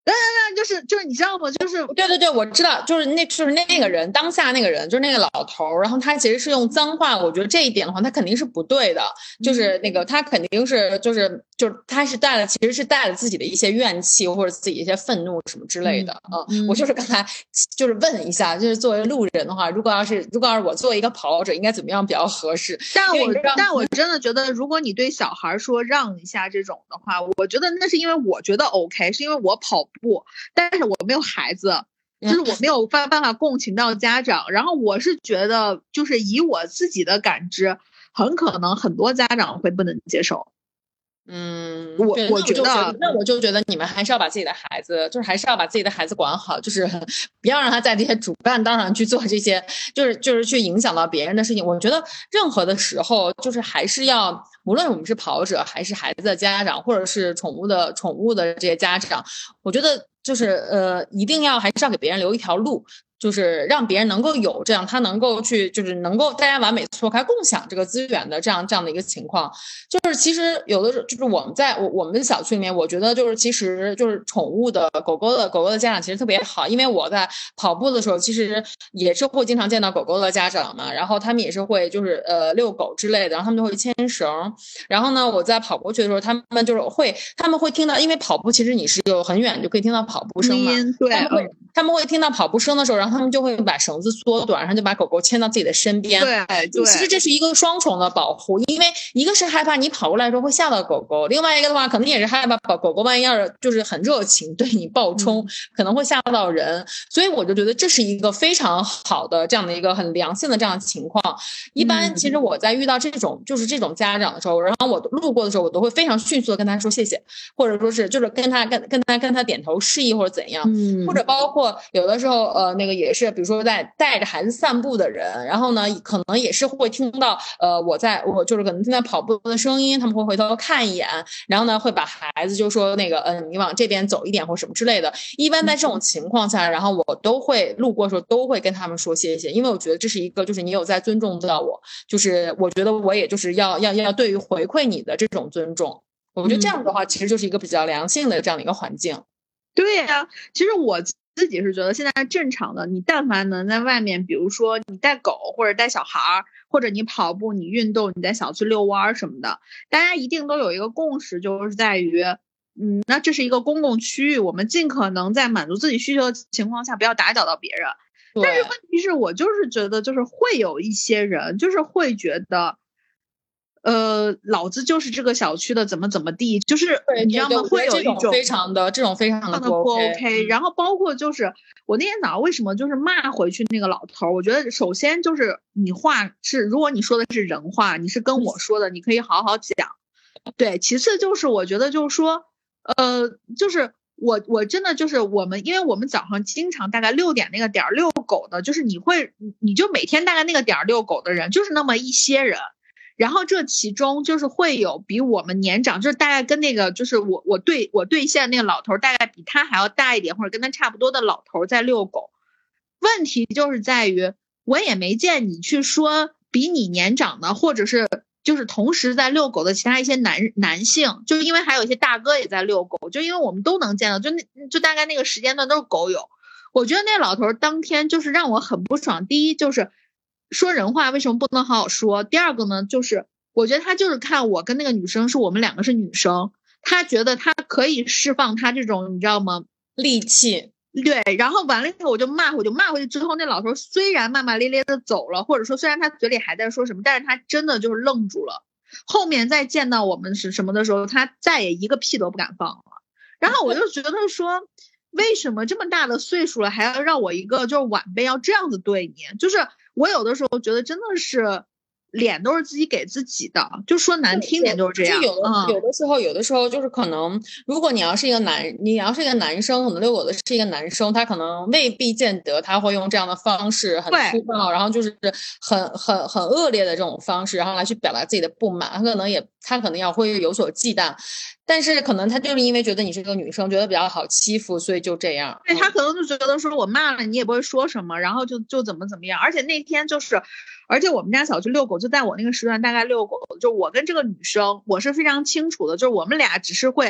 对对对，就是就是你知道吗？就是对对对，我知道，就是那就是那个人当下那个人就是那个老头，然后他其实是用脏话，我觉得这一点的话，他肯定是不对的，就是那个他肯定是就是就是他是带了其实是带了自己的一些怨气或者自己一些愤怒什么之类的啊、嗯。我就是刚才就是问一下，就是作为路人的话，如果要是如果要是我作为一个跑者，应该怎么样比较合适？ 但我但我真的觉得，如果你对小孩说让一下这种的话，我觉得那是因为我觉得 OK， 是因为我跑步，但是我没有孩子，就是我没有办办法共情到家长。然后我是觉得，就是以我自己的感知，很可能很多家长会不能接受。 嗯， 我我觉得， 那我就觉得你们还是要把自己的孩子，就是还是要把自己的孩子管好，就是不要让他在这些主干道上去做这些，就是就是去影响到别人的事情。我觉得任何的时候，就是还是要，无论我们是跑者，还是孩子的家长，或者是宠物的宠物的这些家长，我觉得就是呃，一定要还是要给别人留一条路。就是让别人能够有这样，他能够去，就是能够大家完美错开共享这个资源的这样这样的一个情况。就是其实有的时候，就是我们在我我们的小区里面，我觉得就是其实就是宠物的狗狗的狗狗的家长其实特别好，因为我在跑步的时候，其实也是会经常见到狗狗的家长嘛，然后他们也是会就是呃遛狗之类的，然后他们就会牵绳，然后呢，我在跑过去的时候，他们就是会他们会听到，因为跑步其实你是有很远就可以听到跑步声嘛， 对， 他们会他们会听到跑步声的时候，然后他们就会把绳子缩短，然后就把狗狗牵到自己的身边。 对对， 其实这是一个双重的保护，因为一个是害怕你跑过来的时候会吓到狗狗，另外一个的话可能也是害怕狗狗万一要是就是很热情对你暴冲、嗯、可能会吓到人，所以我就觉得这是一个非常好的这样的一个很良性的这样的情况。一般其实我在遇到这种、嗯、就是这种家长的时候，然后我路过的时候，我都会非常迅速的跟他说谢谢，或者说是就是跟他跟跟他跟他点头示意或者怎样、嗯、或者包括有的时候呃那个也是比如说在带着孩子散步的人，然后呢可能也是会听到呃我在我就是可能听到跑步的声音，他们会回头看一眼，然后呢会把孩子就说那个嗯、呃、你往这边走一点或什么之类的。一般在这种情况下，然后我都会路过的时候都会跟他们说谢谢，因为我觉得这是一个就是你有在尊重到我，就是我觉得我也就是要要要对于回馈你的这种尊重，我觉得这样的话其实就是一个比较良性的这样的一个环境。 对呀、啊，其实我自己是觉得现在正常的，你但凡能在外面，比如说你带狗或者带小孩，或者你跑步你运动，你在小区遛弯什么的，大家一定都有一个共识，就是在于嗯，那这是一个公共区域，我们尽可能在满足自己需求的情况下不要打搅到别人。但是问题是我就是觉得就是会有一些人就是会觉得呃，老子就是这个小区的怎么怎么地，就是你知道吗？会有一种非常的这种非常的不 OK, OK、嗯、然后包括就是我那天早上为什么就是骂回去那个老头，我觉得首先就是你话是如果你说的是人话，你是跟我说的，你可以好好讲。对，其次就是我觉得就是说呃，就是我我真的就是我们，因为我们早上经常大概六点那个点遛狗的，就是你会你就每天大概那个点遛狗的人就是那么一些人。然后这其中就是会有比我们年长，就是大概跟那个就是我我对我对象那个老头大概比他还要大一点，或者跟他差不多的老头在遛狗。问题就是在于我也没见你去说比你年长的，或者是就是同时在遛狗的其他一些男男性，就是因为还有一些大哥也在遛狗，就因为我们都能见到，就那就大概那个时间段都是狗友。我觉得那老头当天就是让我很不爽。第一就是说人话为什么不能好好说？第二个呢，就是我觉得他就是看我跟那个女生是我们两个是女生，他觉得他可以释放他这种你知道吗戾气。 对，然后完了以后我就骂我就骂回去之后，那老头虽然骂骂咧咧的走了，或者说虽然他嘴里还在说什么，但是他真的就是愣住了。后面再见到我们是什么的时候，他再也一个屁都不敢放了。然后我就觉得说为什么这么大的岁数了还要让我一个就是晚辈要这样子对你？就是我有的时候觉得真的是脸都是自己给自己的，就说难听点就是这样。 有的、嗯、有的时候有的时候就是可能如果你要是一个男你要是一个男生，可能遛狗的是一个男生，他可能未必见得他会用这样的方式很粗暴，然后就是很很很恶劣的这种方式然后来去表达自己的不满，他可能也他可能要会有所忌惮，但是可能他就是因为觉得你是个女生，觉得比较好欺负，所以就这样。 对，他可能就觉得说我骂了你也不会说什么，然后就就怎么怎么样。而且那天就是而且我们家小区遛狗就在我那个时段大概遛狗，就我跟这个女生我是非常清楚的，就是我们俩只是会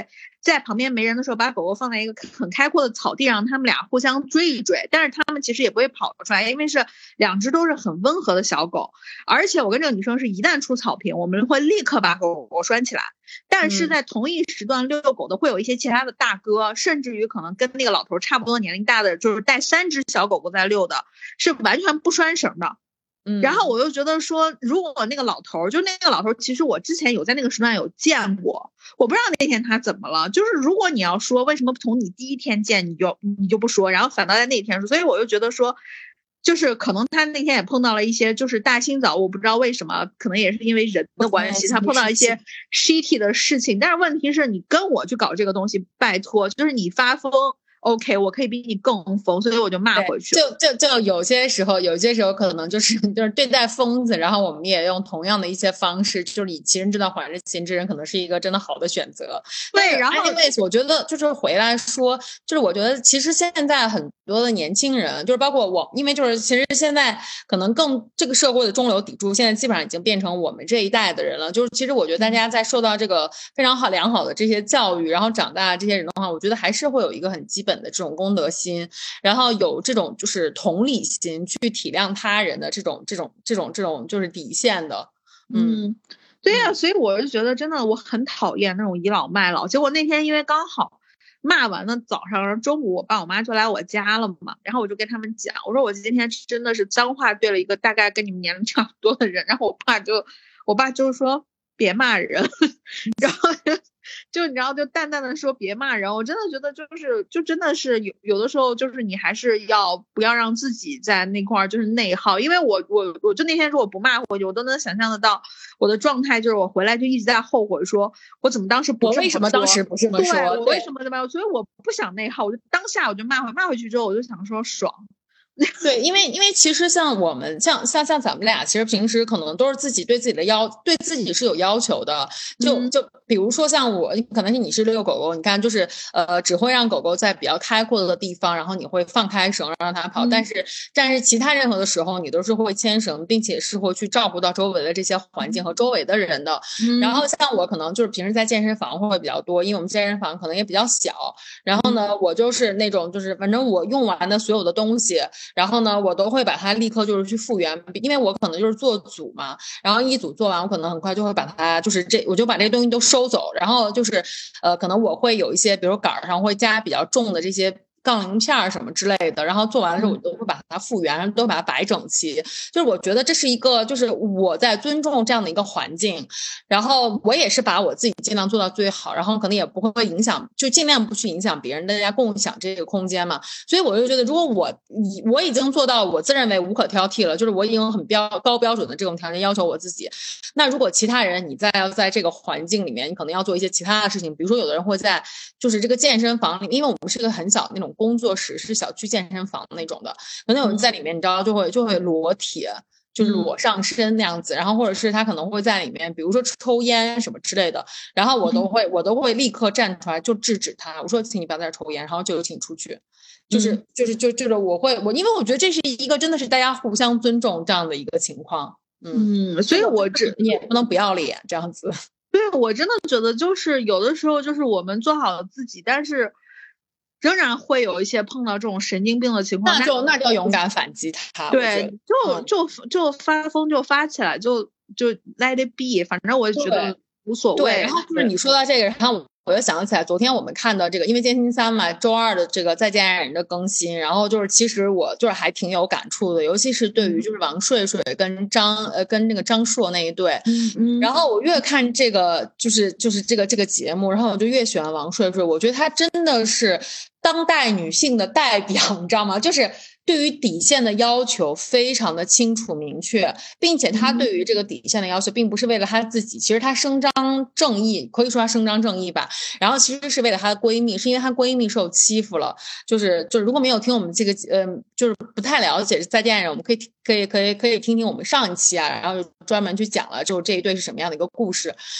在旁边没人的时候把狗狗放在一个很开阔的草地上，他们俩互相追一追，但是他们其实也不会跑出来，因为是两只都是很温和的小狗。而且我跟这个女生是一旦出草坪，我们会立刻把狗狗拴起来，但是在同一时段遛狗的会有一些其他的大哥，甚至于可能跟那个老头差不多年龄大的，就是带三只小狗狗在遛的，是完全不拴绳的。 嗯， 然后我又觉得说，如果那个老头，就那个老头，其实我之前有在那个时段有见过，我不知道那天他怎么了。就是如果你要说为什么从你第一天见你就你就不说，然后反倒在那天说，所以我就觉得说，就是可能他那天也碰到了一些，就是大清早我不知道为什么，可能也是因为人的关系，他碰到一些 shitty 的事情。但是问题是你跟我去搞这个东西，拜托，就是你发疯。OK， 我可以比你更疯，所以我就骂回去。 就就就有些时候，有些时候可能就是就是对待疯子，然后我们也用同样的一些方式，就是以其人之道还治其人之身，可能是一个真的好的选择。 对，然后 anyways， 我觉得就是回来说，就是我觉得其实现在很多的年轻人，就是包括我，因为就是其实现在可能更这个社会的中流砥柱，现在基本上已经变成我们这一代的人了。就是其实我觉得大家在受到这个非常好良好的这些教育，然后长大这些人的话，我觉得还是会有一个很基本的这种公德心，然后有这种就是同理心，去体谅他人的这种这种这种这种就是底线的。 嗯，嗯对呀、啊，所以我就觉得真的我很讨厌那种倚老卖老。结果那天因为刚好骂完了早上，然后中午我爸我妈就来我家了嘛，然后我就跟他们讲，我说我今天真的是脏话对了一个大概跟你们年龄差不多的人，然后我爸就我爸就说别骂人，然后就就你知道就淡淡的说别骂人。我真的觉得就是就真的是有有的时候就是你还是要不要让自己在那块就是内耗，因为我我我就那天如果不骂回去，我都能想象得到我的状态，就是我回来就一直在后悔，说我怎么当时不我为什么当时不这么说， 对，我为什么这么，所以我不想内耗，我就当下我就骂回骂回去之后，我就想说爽。 对，因为因为其实像我们像像像咱们俩，其实平时可能都是自己对自己的要对自己是有要求的。就就比如说像我，可能是你是遛狗狗，你看就是呃只会让狗狗在比较开阔的地方，然后你会放开绳让它跑。嗯、但是但是其他任何的时候，你都是会牵绳，并且是会去照顾到周围的这些环境和周围的人的。嗯、然后像我可能就是平时在健身房会比较多，因为我们健身房可能也比较小。然后呢，我就是那种就是反正我用完的所有的东西。然后呢，我都会把它立刻就是去复原，因为我可能就是做组嘛，然后一组做完，我可能很快就会把它就是这，我就把这些东西都收走，然后就是呃，可能我会有一些，比如杆上会加比较重的这些杠铃片什么之类的，然后做完了之后我都会把它复原，都把它摆整齐。就是我觉得这是一个，就是我在尊重这样的一个环境，然后我也是把我自己尽量做到最好，然后可能也不会影响，就尽量不去影响别人，大家共享这个空间嘛。所以我就觉得，如果我我已经做到我自认为无可挑剔了，就是我已经有很标高标准的这种条件要求我自己，那如果其他人你再要在这个环境里面，你可能要做一些其他的事情，比如说有的人会在就是这个健身房里，因为我们是个很小那种工作室，是小区健身房那种的，可能有人在里面，你知道就会就会裸体，就是裸上身那样子，然后或者是他可能会在里面，比如说抽烟什么之类的，然后我都会我都会立刻站出来就制止他，我说请你不要在这抽烟，然后就请出去，就是就是就就是我会我因为我觉得这是一个真的是大家互相尊重这样的一个情况， 嗯，嗯所以我只你也不能不要脸这样子。 对，我真的觉得就是有的时候就是我们做好了自己，但是仍然会有一些碰到这种神经病的情况， 那就那就要勇敢反击他。 对，就就就发疯就发起来，就就 let it be， 反正我觉得无所谓。 对，然后就是你说到这个，然后我就想起来，昨天我们看的这个，因为今天星期三嘛，周二的这个再见爱人的更新，然后就是其实我就是还挺有感触的，尤其是对于就是王睡睡跟张呃跟那个张硕那一对， 嗯嗯， 然后我越看这个就是就是这个这个节目，然后我就越喜欢王睡睡，我觉得她真的是当代女性的代表，你知道吗？就是对于底线的要求非常的清楚明确，并且她对于这个底线的要求并不是为了她自己，其实她声张正义，可以说她声张正义吧，然后其实是为了她的闺蜜，是因为她闺蜜受欺负了，就是就是如果没有听我们这个呃就是不太了解再见爱人，我们可以可以可以可以听听我们上一期啊，然后专门去讲了就是这一对是什么样的一个故事。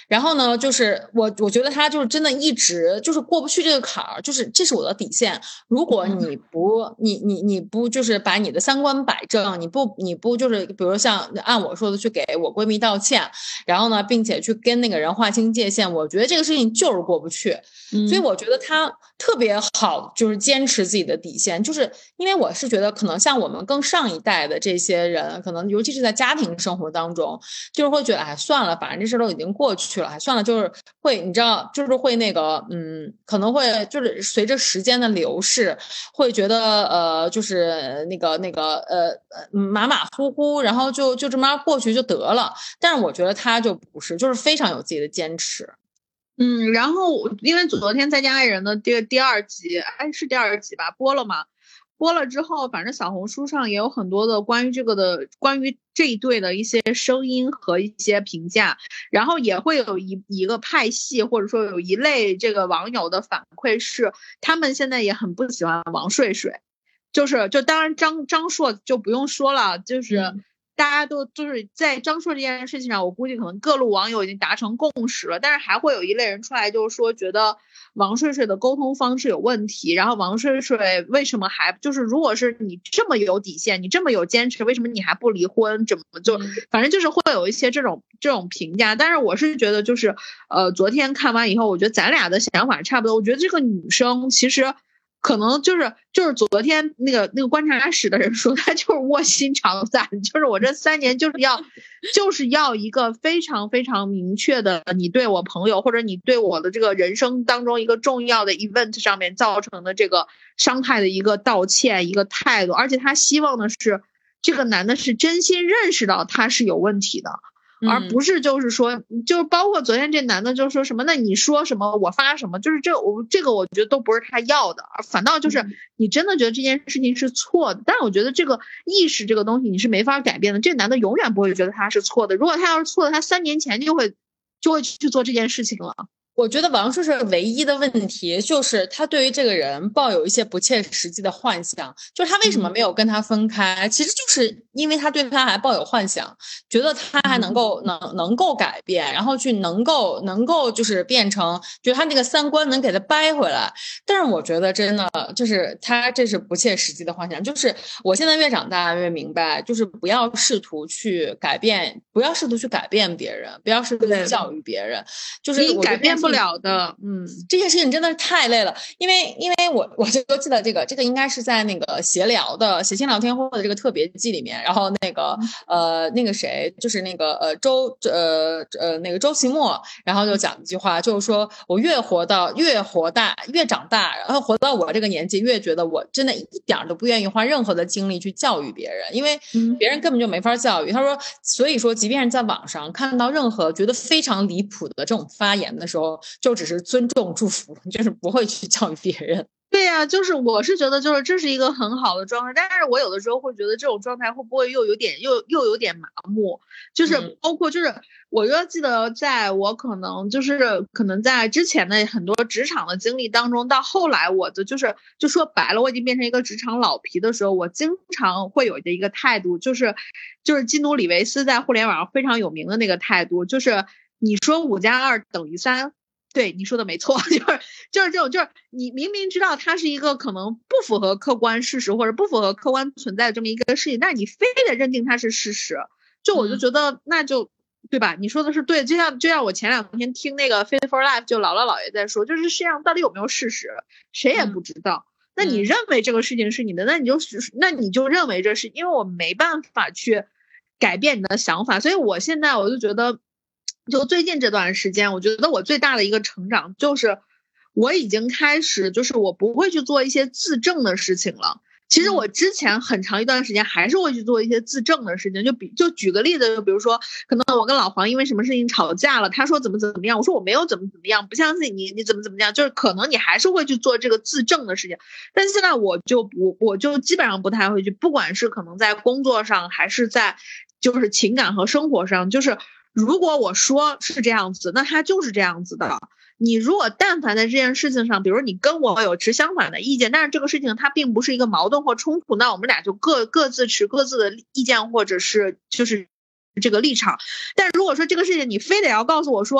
然后呢，就是我我觉得他就是真的一直就是过不去这个坎儿，就是这是我的底线。如果你不你你你不就是把你的三观摆正，你不你不就是比如像按我说的去给我闺蜜道歉，然后呢，并且去跟那个人划清界限，我觉得这个事情就是过不去。嗯、所以我觉得他特别好，就是坚持自己的底线，就是因为我是觉得可能像我们更上一代的这些人，可能尤其是在家庭生活当中，就是会觉得哎算了，反正这事都已经过去了，哎算了，就是会你知道，就是会那个嗯，可能会就是随着时间的流逝，会觉得呃就是那个那个呃马马虎虎，然后就就这么过去就得了。但是我觉得他就不是，就是非常有自己的坚持。 嗯，然后因为昨天《再见爱人》的第第二集，哎是第二集吧，播了嘛？播了之后，反正小红书上也有很多的关于这个的关于这一对的一些声音和一些评价，然后也会有一一个派系或者说有一类这个网友的反馈是，他们现在也很不喜欢王睡睡，就是就当然张张硕就不用说了，就是。嗯大家都就是在张硕这件事情上，我估计可能各路网友已经达成共识了，但是还会有一类人出来就是说觉得王睡睡的沟通方式有问题，然后王睡睡为什么还就是如果是你这么有底线，你这么有坚持，为什么你还不离婚？怎么就反正就是会有一些这种这种评价，但是我是觉得就是呃昨天看完以后，我觉得咱俩的想法差不多，我觉得这个女生其实。可能就是就是昨天那个那个观察室的人说，他就是卧薪尝胆，就是我这三年就是要就是要一个非常非常明确的，你对我朋友或者你对我的这个人生当中一个重要的 event 上面造成的这个伤害的一个道歉一个态度，而且他希望的是这个男的是真心认识到他是有问题的。而不是就是说，就包括昨天这男的就说什么，那你说什么我发什么，就是这我这个我觉得都不是他要的，反倒就是你真的觉得这件事情是错的，但是我觉得这个意识这个东西你是没法改变的，这男的永远不会觉得他是错的，如果他要是错的，他三年前就会就会去做这件事情了。 我觉得王睡睡唯一的问题就是他对于这个人抱有一些不切实际的幻想，就是他为什么没有跟他分开、嗯、其实就是因为他对他还抱有幻想，觉得他还能够、嗯、能能够改变，然后去能够能够就是变成就是他那个三观能给他掰回来。但是我觉得真的就是他这是不切实际的幻想，就是我现在越长大越明白，就是不要试图去改变，不要试图去改变别人，不要试图去教育别人，就是你改变不了的。嗯， 这件事情真的是太累了，因为因为我我就记得这个这个应该是在那个闲聊的写信聊天会的这个特别季里面，然后那个呃那个谁就是那个呃周呃呃那个周奇墨，然后就讲一句话，就是说我越活到越活大越长大，然后活到我这个年纪，越觉得我真的一点都不愿意花任何的精力去教育别人，因为别人根本就没法教育。他说，所以说即便是在网上看到任何觉得非常离谱的这种发言的时候，就只是尊重祝福，就是不会去教育别人。 对呀、啊，就是我是觉得就是这是一个很好的状态，但是我有的时候会觉得这种状态会不会又有点又又有点麻木，就是包括就是我就记得在我可能就是可能在之前的很多职场的经历当中，到后来我的就是就说白了，我已经变成一个职场老皮的时候，我经常会有的一个态度就是就是基努里维斯在互联网上非常有名的那个态度，就是你说五加二等于三。对，你说的没错，就是就是这种，就是你明明知道它是一个可能不符合客观事实或者不符合客观存在的这么一个事情，但是你非得认定它是事实，就我就觉得那就、嗯、对吧？你说的是对，就像就像我前两天听那个 Fit for Life 就姥姥姥爷在说，就是世界上到底有没有事实，谁也不知道。嗯、那你认为这个事情是你的，那你就那你就认为这是，因为我没办法去改变你的想法，所以我现在我就觉得。就最近这段时间，我觉得我最大的一个成长就是我已经开始就是我不会去做一些自证的事情了。其实我之前很长一段时间还是会去做一些自证的事情，就比就举个例子，就比如说可能我跟老黄因为什么事情吵架了，他说怎么怎么样，我说我没有怎么怎么样，不相信你你怎么怎么样，就是可能你还是会去做这个自证的事情。但是现在我就不我就基本上不太会去，不管是可能在工作上还是在就是情感和生活上，就是如果我说是这样子，那它就是这样子的。你如果但凡在这件事情上，比如你跟我有持相反的意见，但是这个事情它并不是一个矛盾或冲突，那我们俩就各各自持各自的意见或者是就是这个立场。但如果说这个事情你非得要告诉我说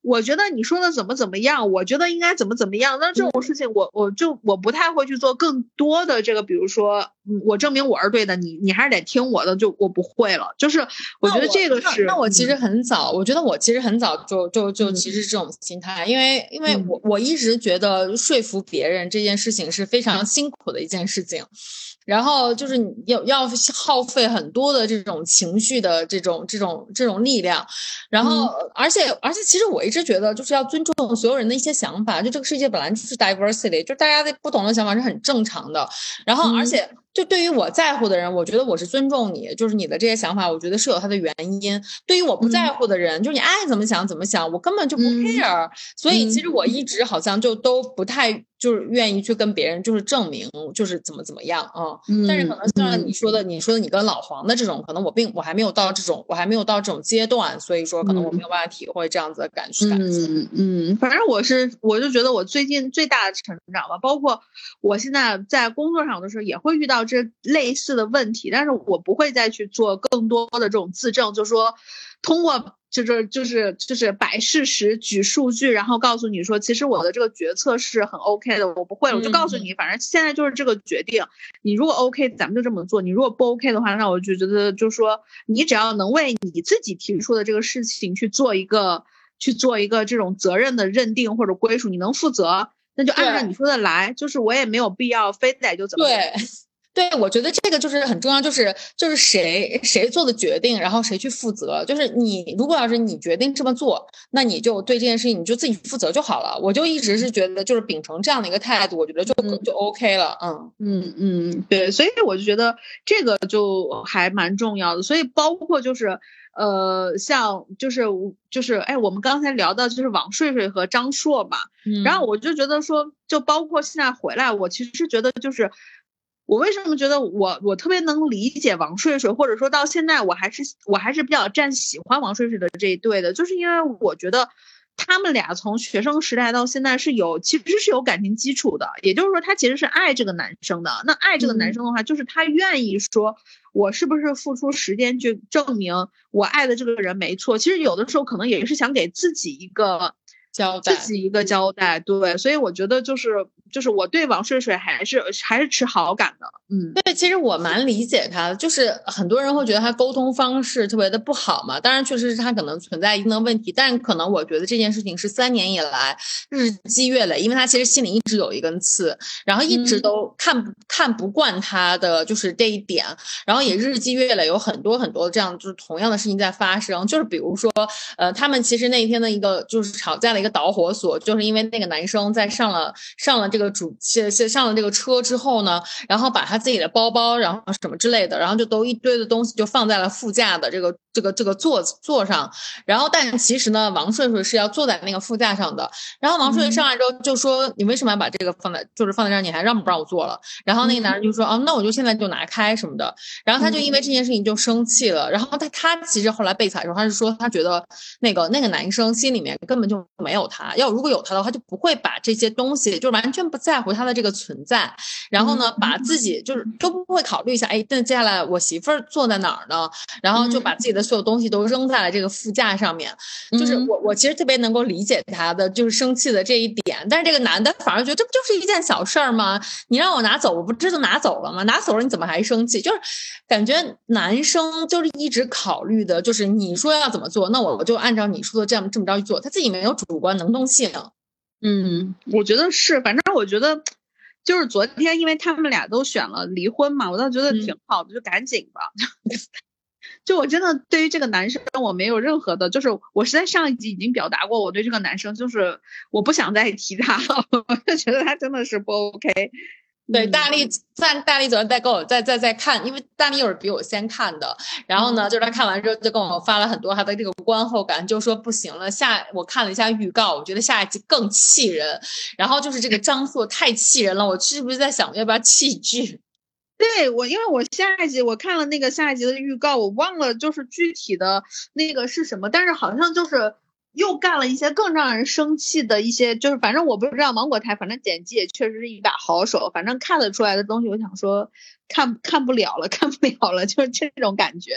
我觉得你说的怎么怎么样，我觉得应该怎么怎么样，那这种事情我我就我不太会去做更多的这个，比如说嗯我证明我是对的，你你还是得听我的，就我不会了。就是我觉得这个是， 那我, 那我其实很早，我觉得我其实很早就就就其实这种心态，因为因为我我一直觉得说服别人这件事情是非常辛苦的一件事情。然后就是你要要耗费很多的这种情绪的这种这种这种力量，然后、嗯、而且而且其实我一直觉得就是要尊重所有人的一些想法，就这个世界本来就是 diversity， 就大家的不同的想法是很正常的。然后而且、嗯就对于我在乎的人，我觉得我是尊重你，就是你的这些想法，我觉得是有它的原因。对于我不在乎的人，嗯、就是你爱怎么想怎么想，我根本就不 care、嗯。所以其实我一直好像就都不太就是愿意去跟别人就是证明就是怎么怎么样啊。嗯、但是可能像你说的，嗯、你说的你跟老黄的这种，可能我并我还没有到这种，我还没有到这种阶段，所以说可能我没有办法体会这样子的感觉。 嗯嗯，反正我是我就觉得我最近最大的成长吧，包括我现在在工作上的时候也会遇到这类似的问题，但是我不会再去做更多的这种自证，就是说通过就是就是就是摆事实举数据，然后告诉你说其实我的这个决策是很 OK 的，我不会，我就告诉你反正现在就是这个决定，你如果 OK 咱们就这么做，你如果不 OK 的话，那我就觉得就是说你只要能为你自己提出的这个事情去做一个去做一个这种责任的认定或者归属，你能负责那就按照你说的来，就是我也没有必要非得就怎么对对，我觉得这个就是很重要，就是就是谁谁做的决定，然后谁去负责。就是你如果要是你决定这么做，那你就对这件事情你就自己负责就好了。我就一直是觉得就是秉承这样的一个态度，我觉得就、嗯、就 OK 了。嗯嗯嗯，对，所以我就觉得这个就还蛮重要的。所以包括就是呃，像就是就是哎，我们刚才聊到就是王睡睡和张硕嘛，嗯、然后我就觉得说，就包括现在回来，我其实是觉得就是。我为什么觉得我我特别能理解王睡睡，或者说到现在我还是我还是比较站喜欢王睡睡的这一对的，就是因为我觉得他们俩从学生时代到现在是有其实是有感情基础的，也就是说他其实是爱这个男生的。那爱这个男生的话，嗯、就是他愿意说我是不是付出时间去证明我爱的这个人没错。其实有的时候可能也是想给自己一个交代， 自己一个交代，对，所以我觉得就是就是我对王睡睡还是还是持好感的，嗯， 对，其实我蛮理解他的，就是很多人会觉得他沟通方式特别的不好嘛，当然确实是他可能存在一定的问题，但是可能我觉得这件事情是三年以来日积月累，因为他其实心里一直有一根刺，然后一直都看不、嗯、看不惯他的就是这一点，然后也日积月累有很多很多这样就是同样的事情在发生，就是比如说呃，他们其实那一天的一个就是吵架的一个导火索，就是因为那个男生在上了上了这个主上了这个车之后呢，然后把他自己的包包然后什么之类的，然后就都一堆的东西就放在了副驾的这个这个这个座座上，然后但其实呢王睡睡是要坐在那个副驾上的，然后王睡睡上来之后就说、嗯、你为什么要把这个放在就是放在这儿，你还让不让我坐了，然后那个男人就说、嗯、哦那我就现在就拿开什么的，然后他就因为这件事情就生气了，然后他他其实后来被踩的时候他是说他觉得那个那个男生心里面根本就没有他，要如果有他的话就不会把这些东西就完全不在乎他的这个存在，然后呢把自己就是都不会考虑一下，哎，那接下来我媳妇儿坐在哪儿呢？然后就把自己的所有东西都扔在了这个副驾上面。嗯、就是我我其实特别能够理解他的就是生气的这一点，但是这个男的反而觉得这不就是一件小事儿吗？你让我拿走，我不这就拿走了吗？拿走了你怎么还生气？就是感觉男生就是一直考虑的就是你说要怎么做，那我就按照你说的这样这么着去做，他自己没有主观能动性。 嗯，我觉得是，反正我觉得。就是昨天因为他们俩都选了离婚嘛，我倒觉得挺好的、嗯、就赶紧吧就我真的对于这个男生我没有任何的，就是我是在上一集已经表达过我对这个男生就是我不想再提他了我就觉得他真的是不 OK。 对，大力在大力昨天在跟我在在在看，因为大力又是比我先看的，然后呢，就是他看完之后就跟我发了很多他的这个观后感，就说不行了，下我看了一下预告，我觉得下一集更气人，然后就是这个张硕太气人了，我是不是在想要不要弃剧？ 对，我因为我下一集我看了那个下一集的预告，我忘了就是具体的那个是什么，但是好像就是又干了一些更让人生气的一些，就是反正我不知道芒果台，反正剪辑也确实是一把好手，反正看得出来的东西，我想说看看不了了，看不了了，就是这种感觉。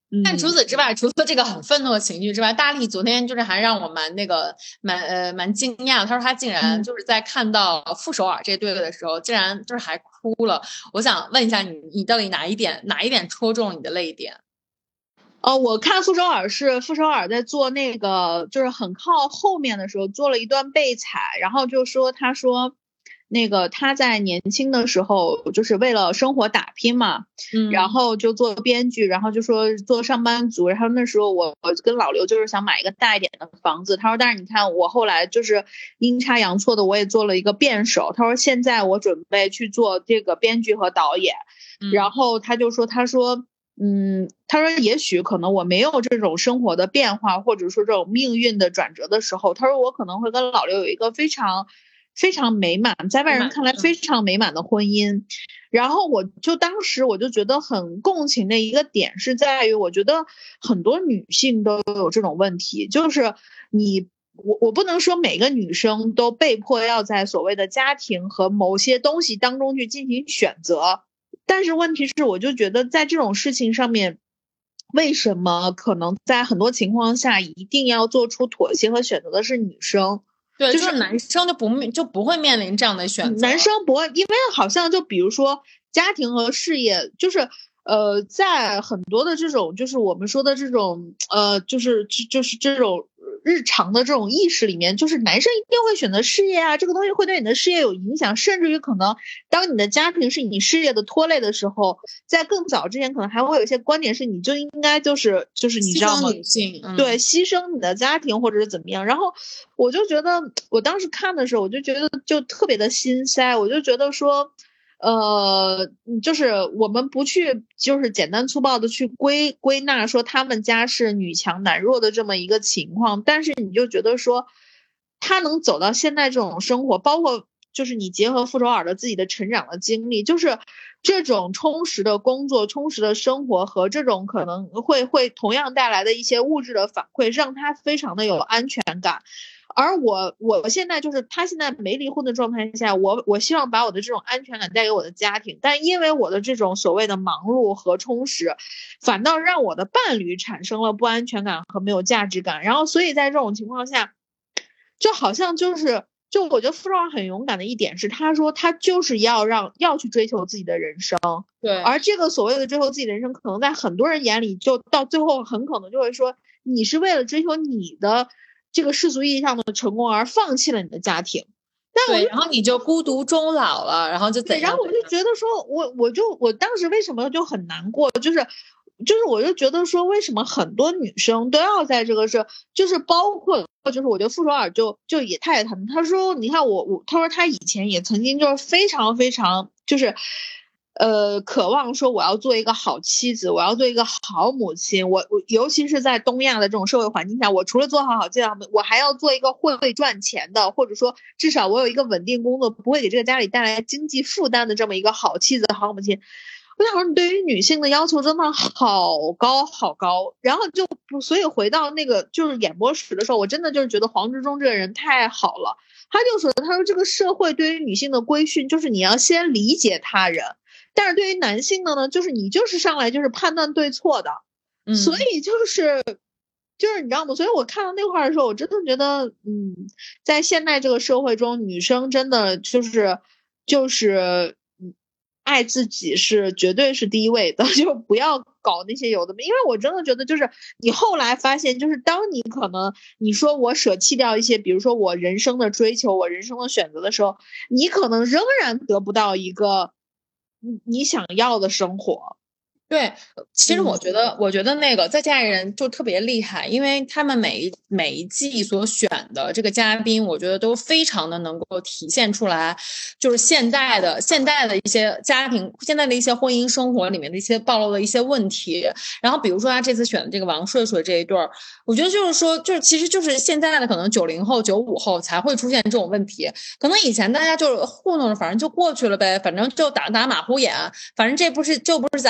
但除此之外，除了这个很愤怒的情绪之外，大力昨天就是还让我蛮那个蛮呃蛮惊讶。他说他竟然就是在看到傅首尔这对的时候，竟然就是还哭了。我想问一下你，你到底哪一点哪一点戳中你的泪点？ 哦，我看傅首尔是傅首尔在做那个，就是很靠后面的时候做了一段备采，然后就说他说。那个他在年轻的时候就是为了生活打拼嘛，嗯，然后就做编剧，然后就说做上班族，然后那时候我我跟老刘就是想买一个大一点的房子，他说但是你看我后来就是阴差阳错的我也做了一个辩手，他说现在我准备去做这个编剧和导演，嗯，然后他就说他说嗯，他说也许可能我没有这种生活的变化或者说这种命运的转折的时候，他说我可能会跟老刘有一个非常非常美满，在外人看来非常美满的婚姻。然后我就当时我就觉得很共情的一个点是在于，我觉得很多女性都有这种问题，就是你我我不能说每个女生都被迫要在所谓的家庭和某些东西当中去进行选择，但是问题是我就觉得在这种事情上面，为什么可能在很多情况下一定要做出妥协和选择的是女生？ 对，就是男生就不就不会面临这样的选择。 男生不会，因为好像就比如说家庭和事业，就是呃，在很多的这种就是我们说的这种呃，就是就是这种日常的这种意识里面，就是男生一定会选择事业啊，这个东西会对你的事业有影响，甚至于可能当你的家庭是你事业的拖累的时候，在更早之前可能还会有一些观点是你就应该就是就是你知道吗？ 牺牲女性，嗯， 对，牺牲你的家庭或者是怎么样。然后我就觉得我当时看的时候，我就觉得就特别的心塞，我就觉得说呃，就是我们不去就是简单粗暴的去归归纳说他们家是女强男弱的这么一个情况，但是你就觉得说他能走到现在这种生活，包括就是你结合傅首尔的自己的成长的经历，就是这种充实的工作、充实的生活和这种可能会会同样带来的一些物质的反馈，让他非常的有安全感。而我我现在就是他现在没离婚的状态下，我我希望把我的这种安全感带给我的家庭，但因为我的这种所谓的忙碌和充实，反倒让我的伴侣产生了不安全感和没有价值感。然后所以在这种情况下，就好像就是就我觉得傅首尔很勇敢的一点是，他说他就是要让要去追求自己的人生， 对， 而这个所谓的追求自己的人生，可能在很多人眼里，就到最后很可能就会说，你是为了追求你的这个世俗意义上的成功而放弃了你的家庭，但我对，然后你就孤独终老了，然后就怎样？ 然后我就觉得说，我我就我当时为什么就很难过，就是就是我就觉得说，为什么很多女生都要在这个事，就是包括就是我觉得傅首尔就就也他也谈，他说你看我我他说他以前也曾经就是非常非常就是。呃，渴望说我要做一个好妻子，我要做一个好母亲。我我尤其是在东亚的这种社会环境下，我除了做好好妻子，我还要做一个会赚钱的，或者说至少我有一个稳定工作，不会给这个家里带来经济负担的这么一个好妻子、好母亲。我想说，你对于女性的要求真的好高好高。然后就所以回到那个就是演播室的时候，我真的就是觉得黄执中这个人太好了。他就说，他说这个社会对于女性的规训就是你要先理解他人。但是对于男性的呢，就是你就是上来就是判断对错的，嗯，所以就是就是你知道吗？所以我看到那块的时候，我真的觉得，嗯，在现在这个社会中，女生真的就是就是爱自己是绝对是第一位的，就不要搞那些有的没。因为我真的觉得，就是你后来发现，就是当你可能你说我舍弃掉一些，比如说我人生的追求、我人生的选择的时候，你可能仍然得不到一个。你想要的生活。 对，其实我觉得、嗯、我觉得那个在家人就特别厉害，因为他们每一每一季所选的这个嘉宾，我觉得都非常的能够体现出来，就是现代的现代的一些家庭，现在的一些婚姻生活里面的一些暴露的一些问题。然后比如说他这次选的这个王睡睡这一对儿，我觉得就是说，就是其实就是现在的可能九零后、九五后才会出现这种问题，可能以前大家就是糊弄着，反正就过去了呗，反正就打打马虎眼，反正这不是就不是咱俩的问题。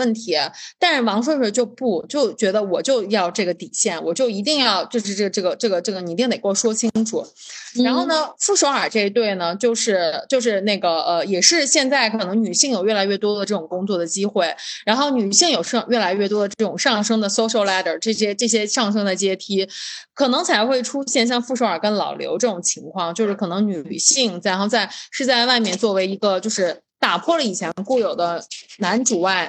问题，但是王顺顺就不就觉得我就要这个底线，我就一定要就是这个这个这个这个你一定得给我说清楚。然后呢，傅首尔这一对呢，就是就是那个呃，也是现在可能女性有越来越多的这种工作的机会，然后女性有上越来越多的这种上升的 social ladder， 这些这些上升的阶梯，可能才会出现像傅首尔跟老刘这种情况，就是可能女性然后在是在外面作为一个就是打破了以前固有的男主外。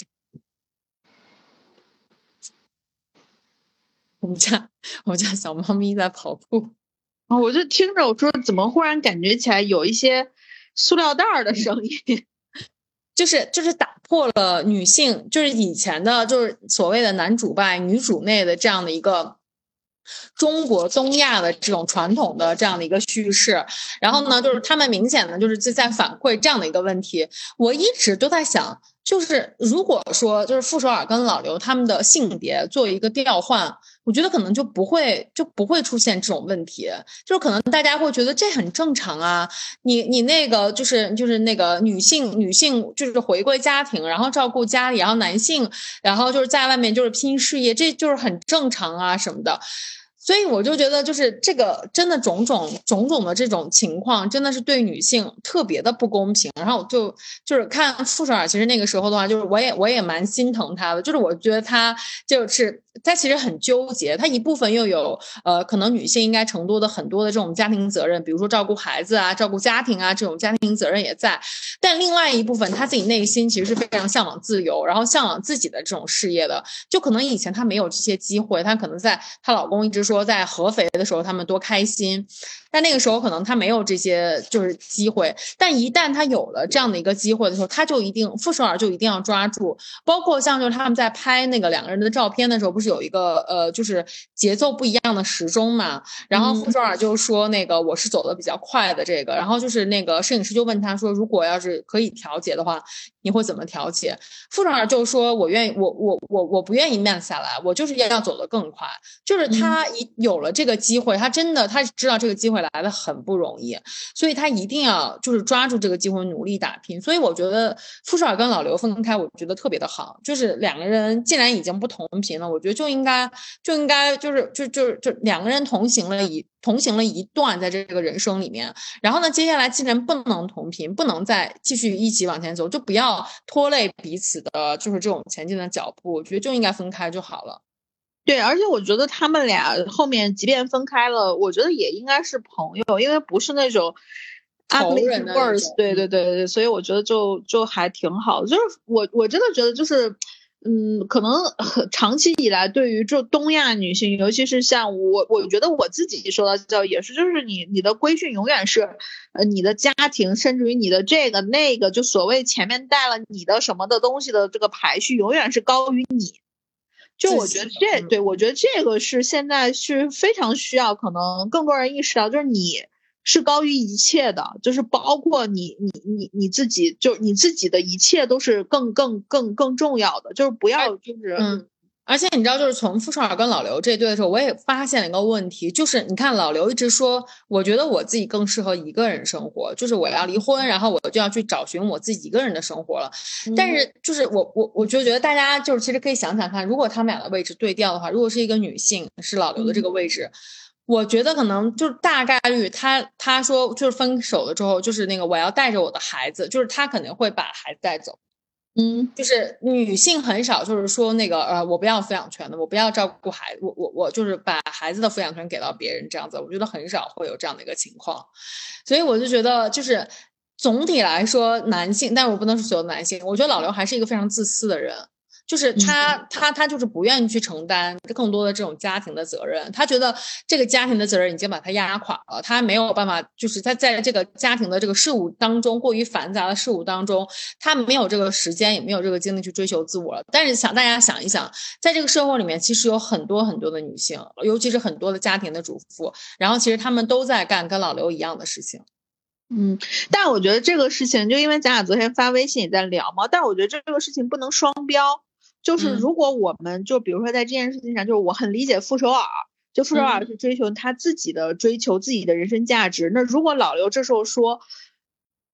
我们家我们家小猫咪在跑步。 哦，我就听着我说怎么忽然感觉起来有一些塑料袋的声音， 就是就是打破了女性就是以前的就是所谓的男主外女主内的这样的一个中国东亚的这种传统的这样的一个叙事。然后呢，就是他们明显的就是在反馈这样的一个问题。我一直都在想，就是如果说就是傅首尔跟老刘他们的性别做一个调换，我觉得可能就不会就不会出现这种问题，就是可能大家会觉得这很正常啊，你你那个就是就是那个女性女性就是回归家庭，然后照顾家里，然后男性然后就是在外面就是拼事业，这就是很正常啊什么的。所以我就觉得就是这个真的种种种种的这种情况真的是对女性特别的不公平。然后就就是看傅首尔其实那个时候的话，就是我也我也蛮心疼他的，就是我觉得他就是他其实很纠结，他一部分又有呃可能女性应该承担的很多的这种家庭责任，比如说照顾孩子啊照顾家庭啊，这种家庭责任也在，但另外一部分他自己内心其实是非常向往自由，然后向往自己的这种事业的。就可能以前他没有这些机会，他可能在她老公一直说在合肥的时候他们多开心，但那个时候可能他没有这些就是机会，但一旦他有了这样的一个机会的时候，他就一定傅首尔就一定要抓住。包括像就是他们在拍那个两个人的照片的时候，不是有一个呃就是节奏不一样的时钟嘛，然后傅首尔就说那个我是走的比较快的这个，然后就是那个摄影师就问他说如果要是可以调节的话你会怎么调节。傅首尔就说我愿意我我我我不愿意慢下来，我就是要走得更快。就是他一有了这个机会，他真的他知道这个机会来的很不容易，所以他一定要就是抓住这个机会努力打拼。所以我觉得傅首尔跟老刘分开我觉得特别的好，就是两个人既然已经不同频了，我觉得就应该就应该就是就就就两个人同行了一同行了一段在这个人生里面，然后呢接下来既然不能同频，不能再继续一起往前走，就不要拖累彼此的就是这种前进的脚步，我觉得就应该分开就好了。 对，而且我觉得他们俩后面即便分开了，我觉得也应该是朋友，因为不是那种 ugly divorce，对对对对，所以我觉得就就还挺好。就是我我真的觉得就是，嗯，可能长期以来对于这东亚女性，尤其是像我，我觉得我自己受到教育也是，就是你你的规训永远是，呃，你的家庭，甚至于你的这个那个，就所谓前面带了你的什么的东西的这个排序，永远是高于你。就我觉得这对我觉得这个是现在是非常需要可能更多人意识到，就是你是高于一切的，就是包括你你你你自己，就你自己的一切都是更更更更重要的，就是不要就是嗯。而且你知道就是从傅首尔跟老刘这对的时候，我也发现了一个问题，就是你看老刘一直说我觉得我自己更适合一个人生活，就是我要离婚，然后我就要去找寻我自己一个人的生活了。但是就是我我我就觉得大家就是其实可以想想看，如果他们俩的位置对调的话，如果是一个女性是老刘的这个位置，我觉得可能就是大概率他他说就是分手了之后，就是那个我要带着我的孩子，就是他肯定会把孩子带走。嗯，就是女性很少就是说那个呃我不要抚养权的，我不要照顾孩子，我我我就是把孩子的抚养权给到别人这样子，我觉得很少会有这样的一个情况。所以我就觉得就是总体来说男性，但我不能说所有的男性，我觉得老刘还是一个非常自私的人。就是他他他就是不愿意去承担更多的这种家庭的责任，他觉得这个家庭的责任已经把他压垮了，他没有办法，就是他在这个家庭的这个事务当中，过于繁杂的事务当中，他没有这个时间也没有这个精力去追求自我了。但是想大家想一想，在这个社会里面其实有很多很多的女性，尤其是很多的家庭的主妇，然后其实他们都在干跟老刘一样的事情。 嗯，但我觉得这个事情就因为咱俩昨天发微信也在聊嘛，但是我觉得这个事情不能双标。就是如果我们就比如说在这件事情上，就是我很理解傅首尔，就傅首尔是追求他自己的追求自己的人生价值。那如果老刘这时候说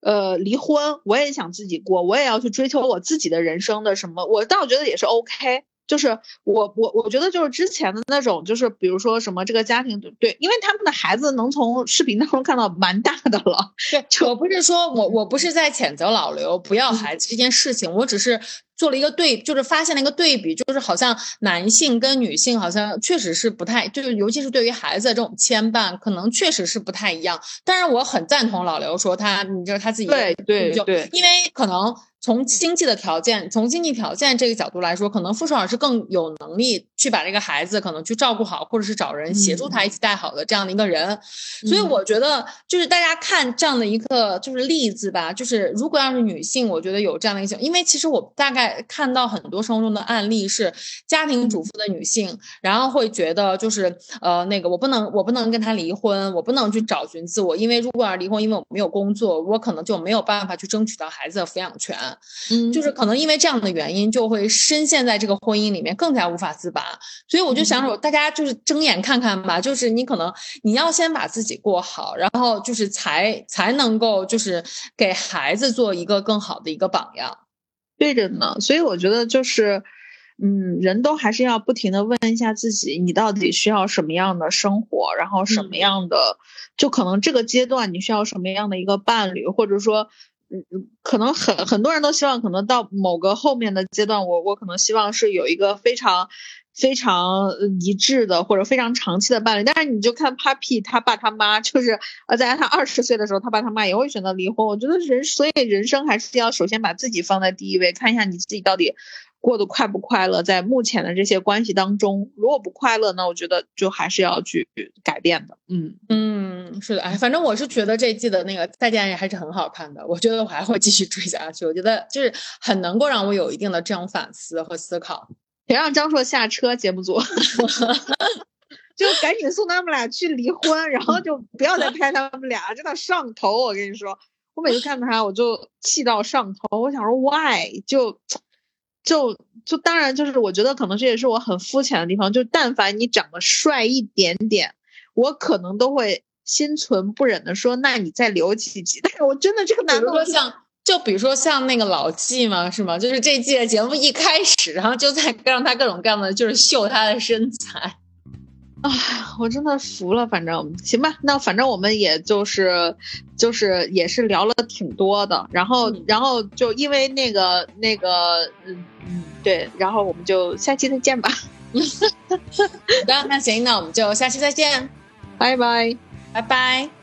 呃离婚，我也想自己过，我也要去追求我自己的人生的什么，我倒觉得也是 OK。就是我我我觉得就是之前的那种，就是比如说什么这个家庭对，因为他们的孩子能从视频当中看到蛮大的了。 对，我不是说我我不是在谴责老刘不要孩子这件事情，我只是做了一个对，就是发现了一个对比，就是好像男性跟女性好像确实是不太，就是尤其是对于孩子的这种牵绊，可能确实是不太一样。但是我很赞同老刘说他，你就是他自己对对对， 因为可能从经济的条件，从经济条件这个角度来说，可能傅首尔是更有能力去把这个孩子可能去照顾好，或者是找人协助他一起带好的这样的一个人。嗯、所以我觉得就是大家看这样的一个就是例子吧，就是如果要是女性，我觉得有这样的一个，因为其实我大概看到很多生活中的案例是家庭主妇的女性，然后会觉得就是呃那个我不能我不能跟他离婚，我不能去找寻自我，因为如果要离婚，因为我没有工作，我可能就没有办法去争取到孩子的抚养权。嗯，就是可能因为这样的原因，就会深陷在这个婚姻里面，更加无法自拔。所以我就想说，大家就是睁眼看看吧，就是你可能你要先把自己过好，然后就是才才能够就是给孩子做一个更好的一个榜样。 对着呢，所以我觉得就是，嗯，人都还是要不停的问一下自己，你到底需要什么样的生活，然后什么样的，嗯、就可能这个阶段你需要什么样的一个伴侣，或者说。嗯，可能很很多人都希望，可能到某个后面的阶段，我我可能希望是有一个非常非常一致的或者非常长期的伴侣。但是你就看 Papi 他爸他妈，就是呃，在他二十岁的时候，他爸他妈也会选择离婚。我觉得人，所以人生还是要首先把自己放在第一位，看一下你自己到底过得快不快乐，在目前的这些关系当中，如果不快乐呢，我觉得就还是要去改变的。嗯嗯，是的，哎，反正我是觉得这一季的那个再见还是很好看的，我觉得我还会继续追下去。我觉得就是很能够让我有一定的这种反思和思考。 别让张硕下车，节目组就赶紧送他们俩去离婚，然后就不要再拍他们俩，真的上头。我跟你说，我每次看他我就气到上头，我想说 why 就。就就当然就是我觉得可能这也是我很肤浅的地方，就但凡你长得帅一点点，我可能都会心存不忍的说，那你再留几集。但是我真的这个男的， 比如说像就比如说像那个老纪嘛，是吗？就是这季的节目一开始，然后就在让他各种各样的就是秀他的身材。 啊，我真的服了。反正行吧，那反正我们也就是就是也是聊了挺多的，然后、嗯、然后就因为那个那个嗯嗯对，然后我们就下期再见吧。 好的，那行，那我们就下期再见， 拜拜， 拜拜。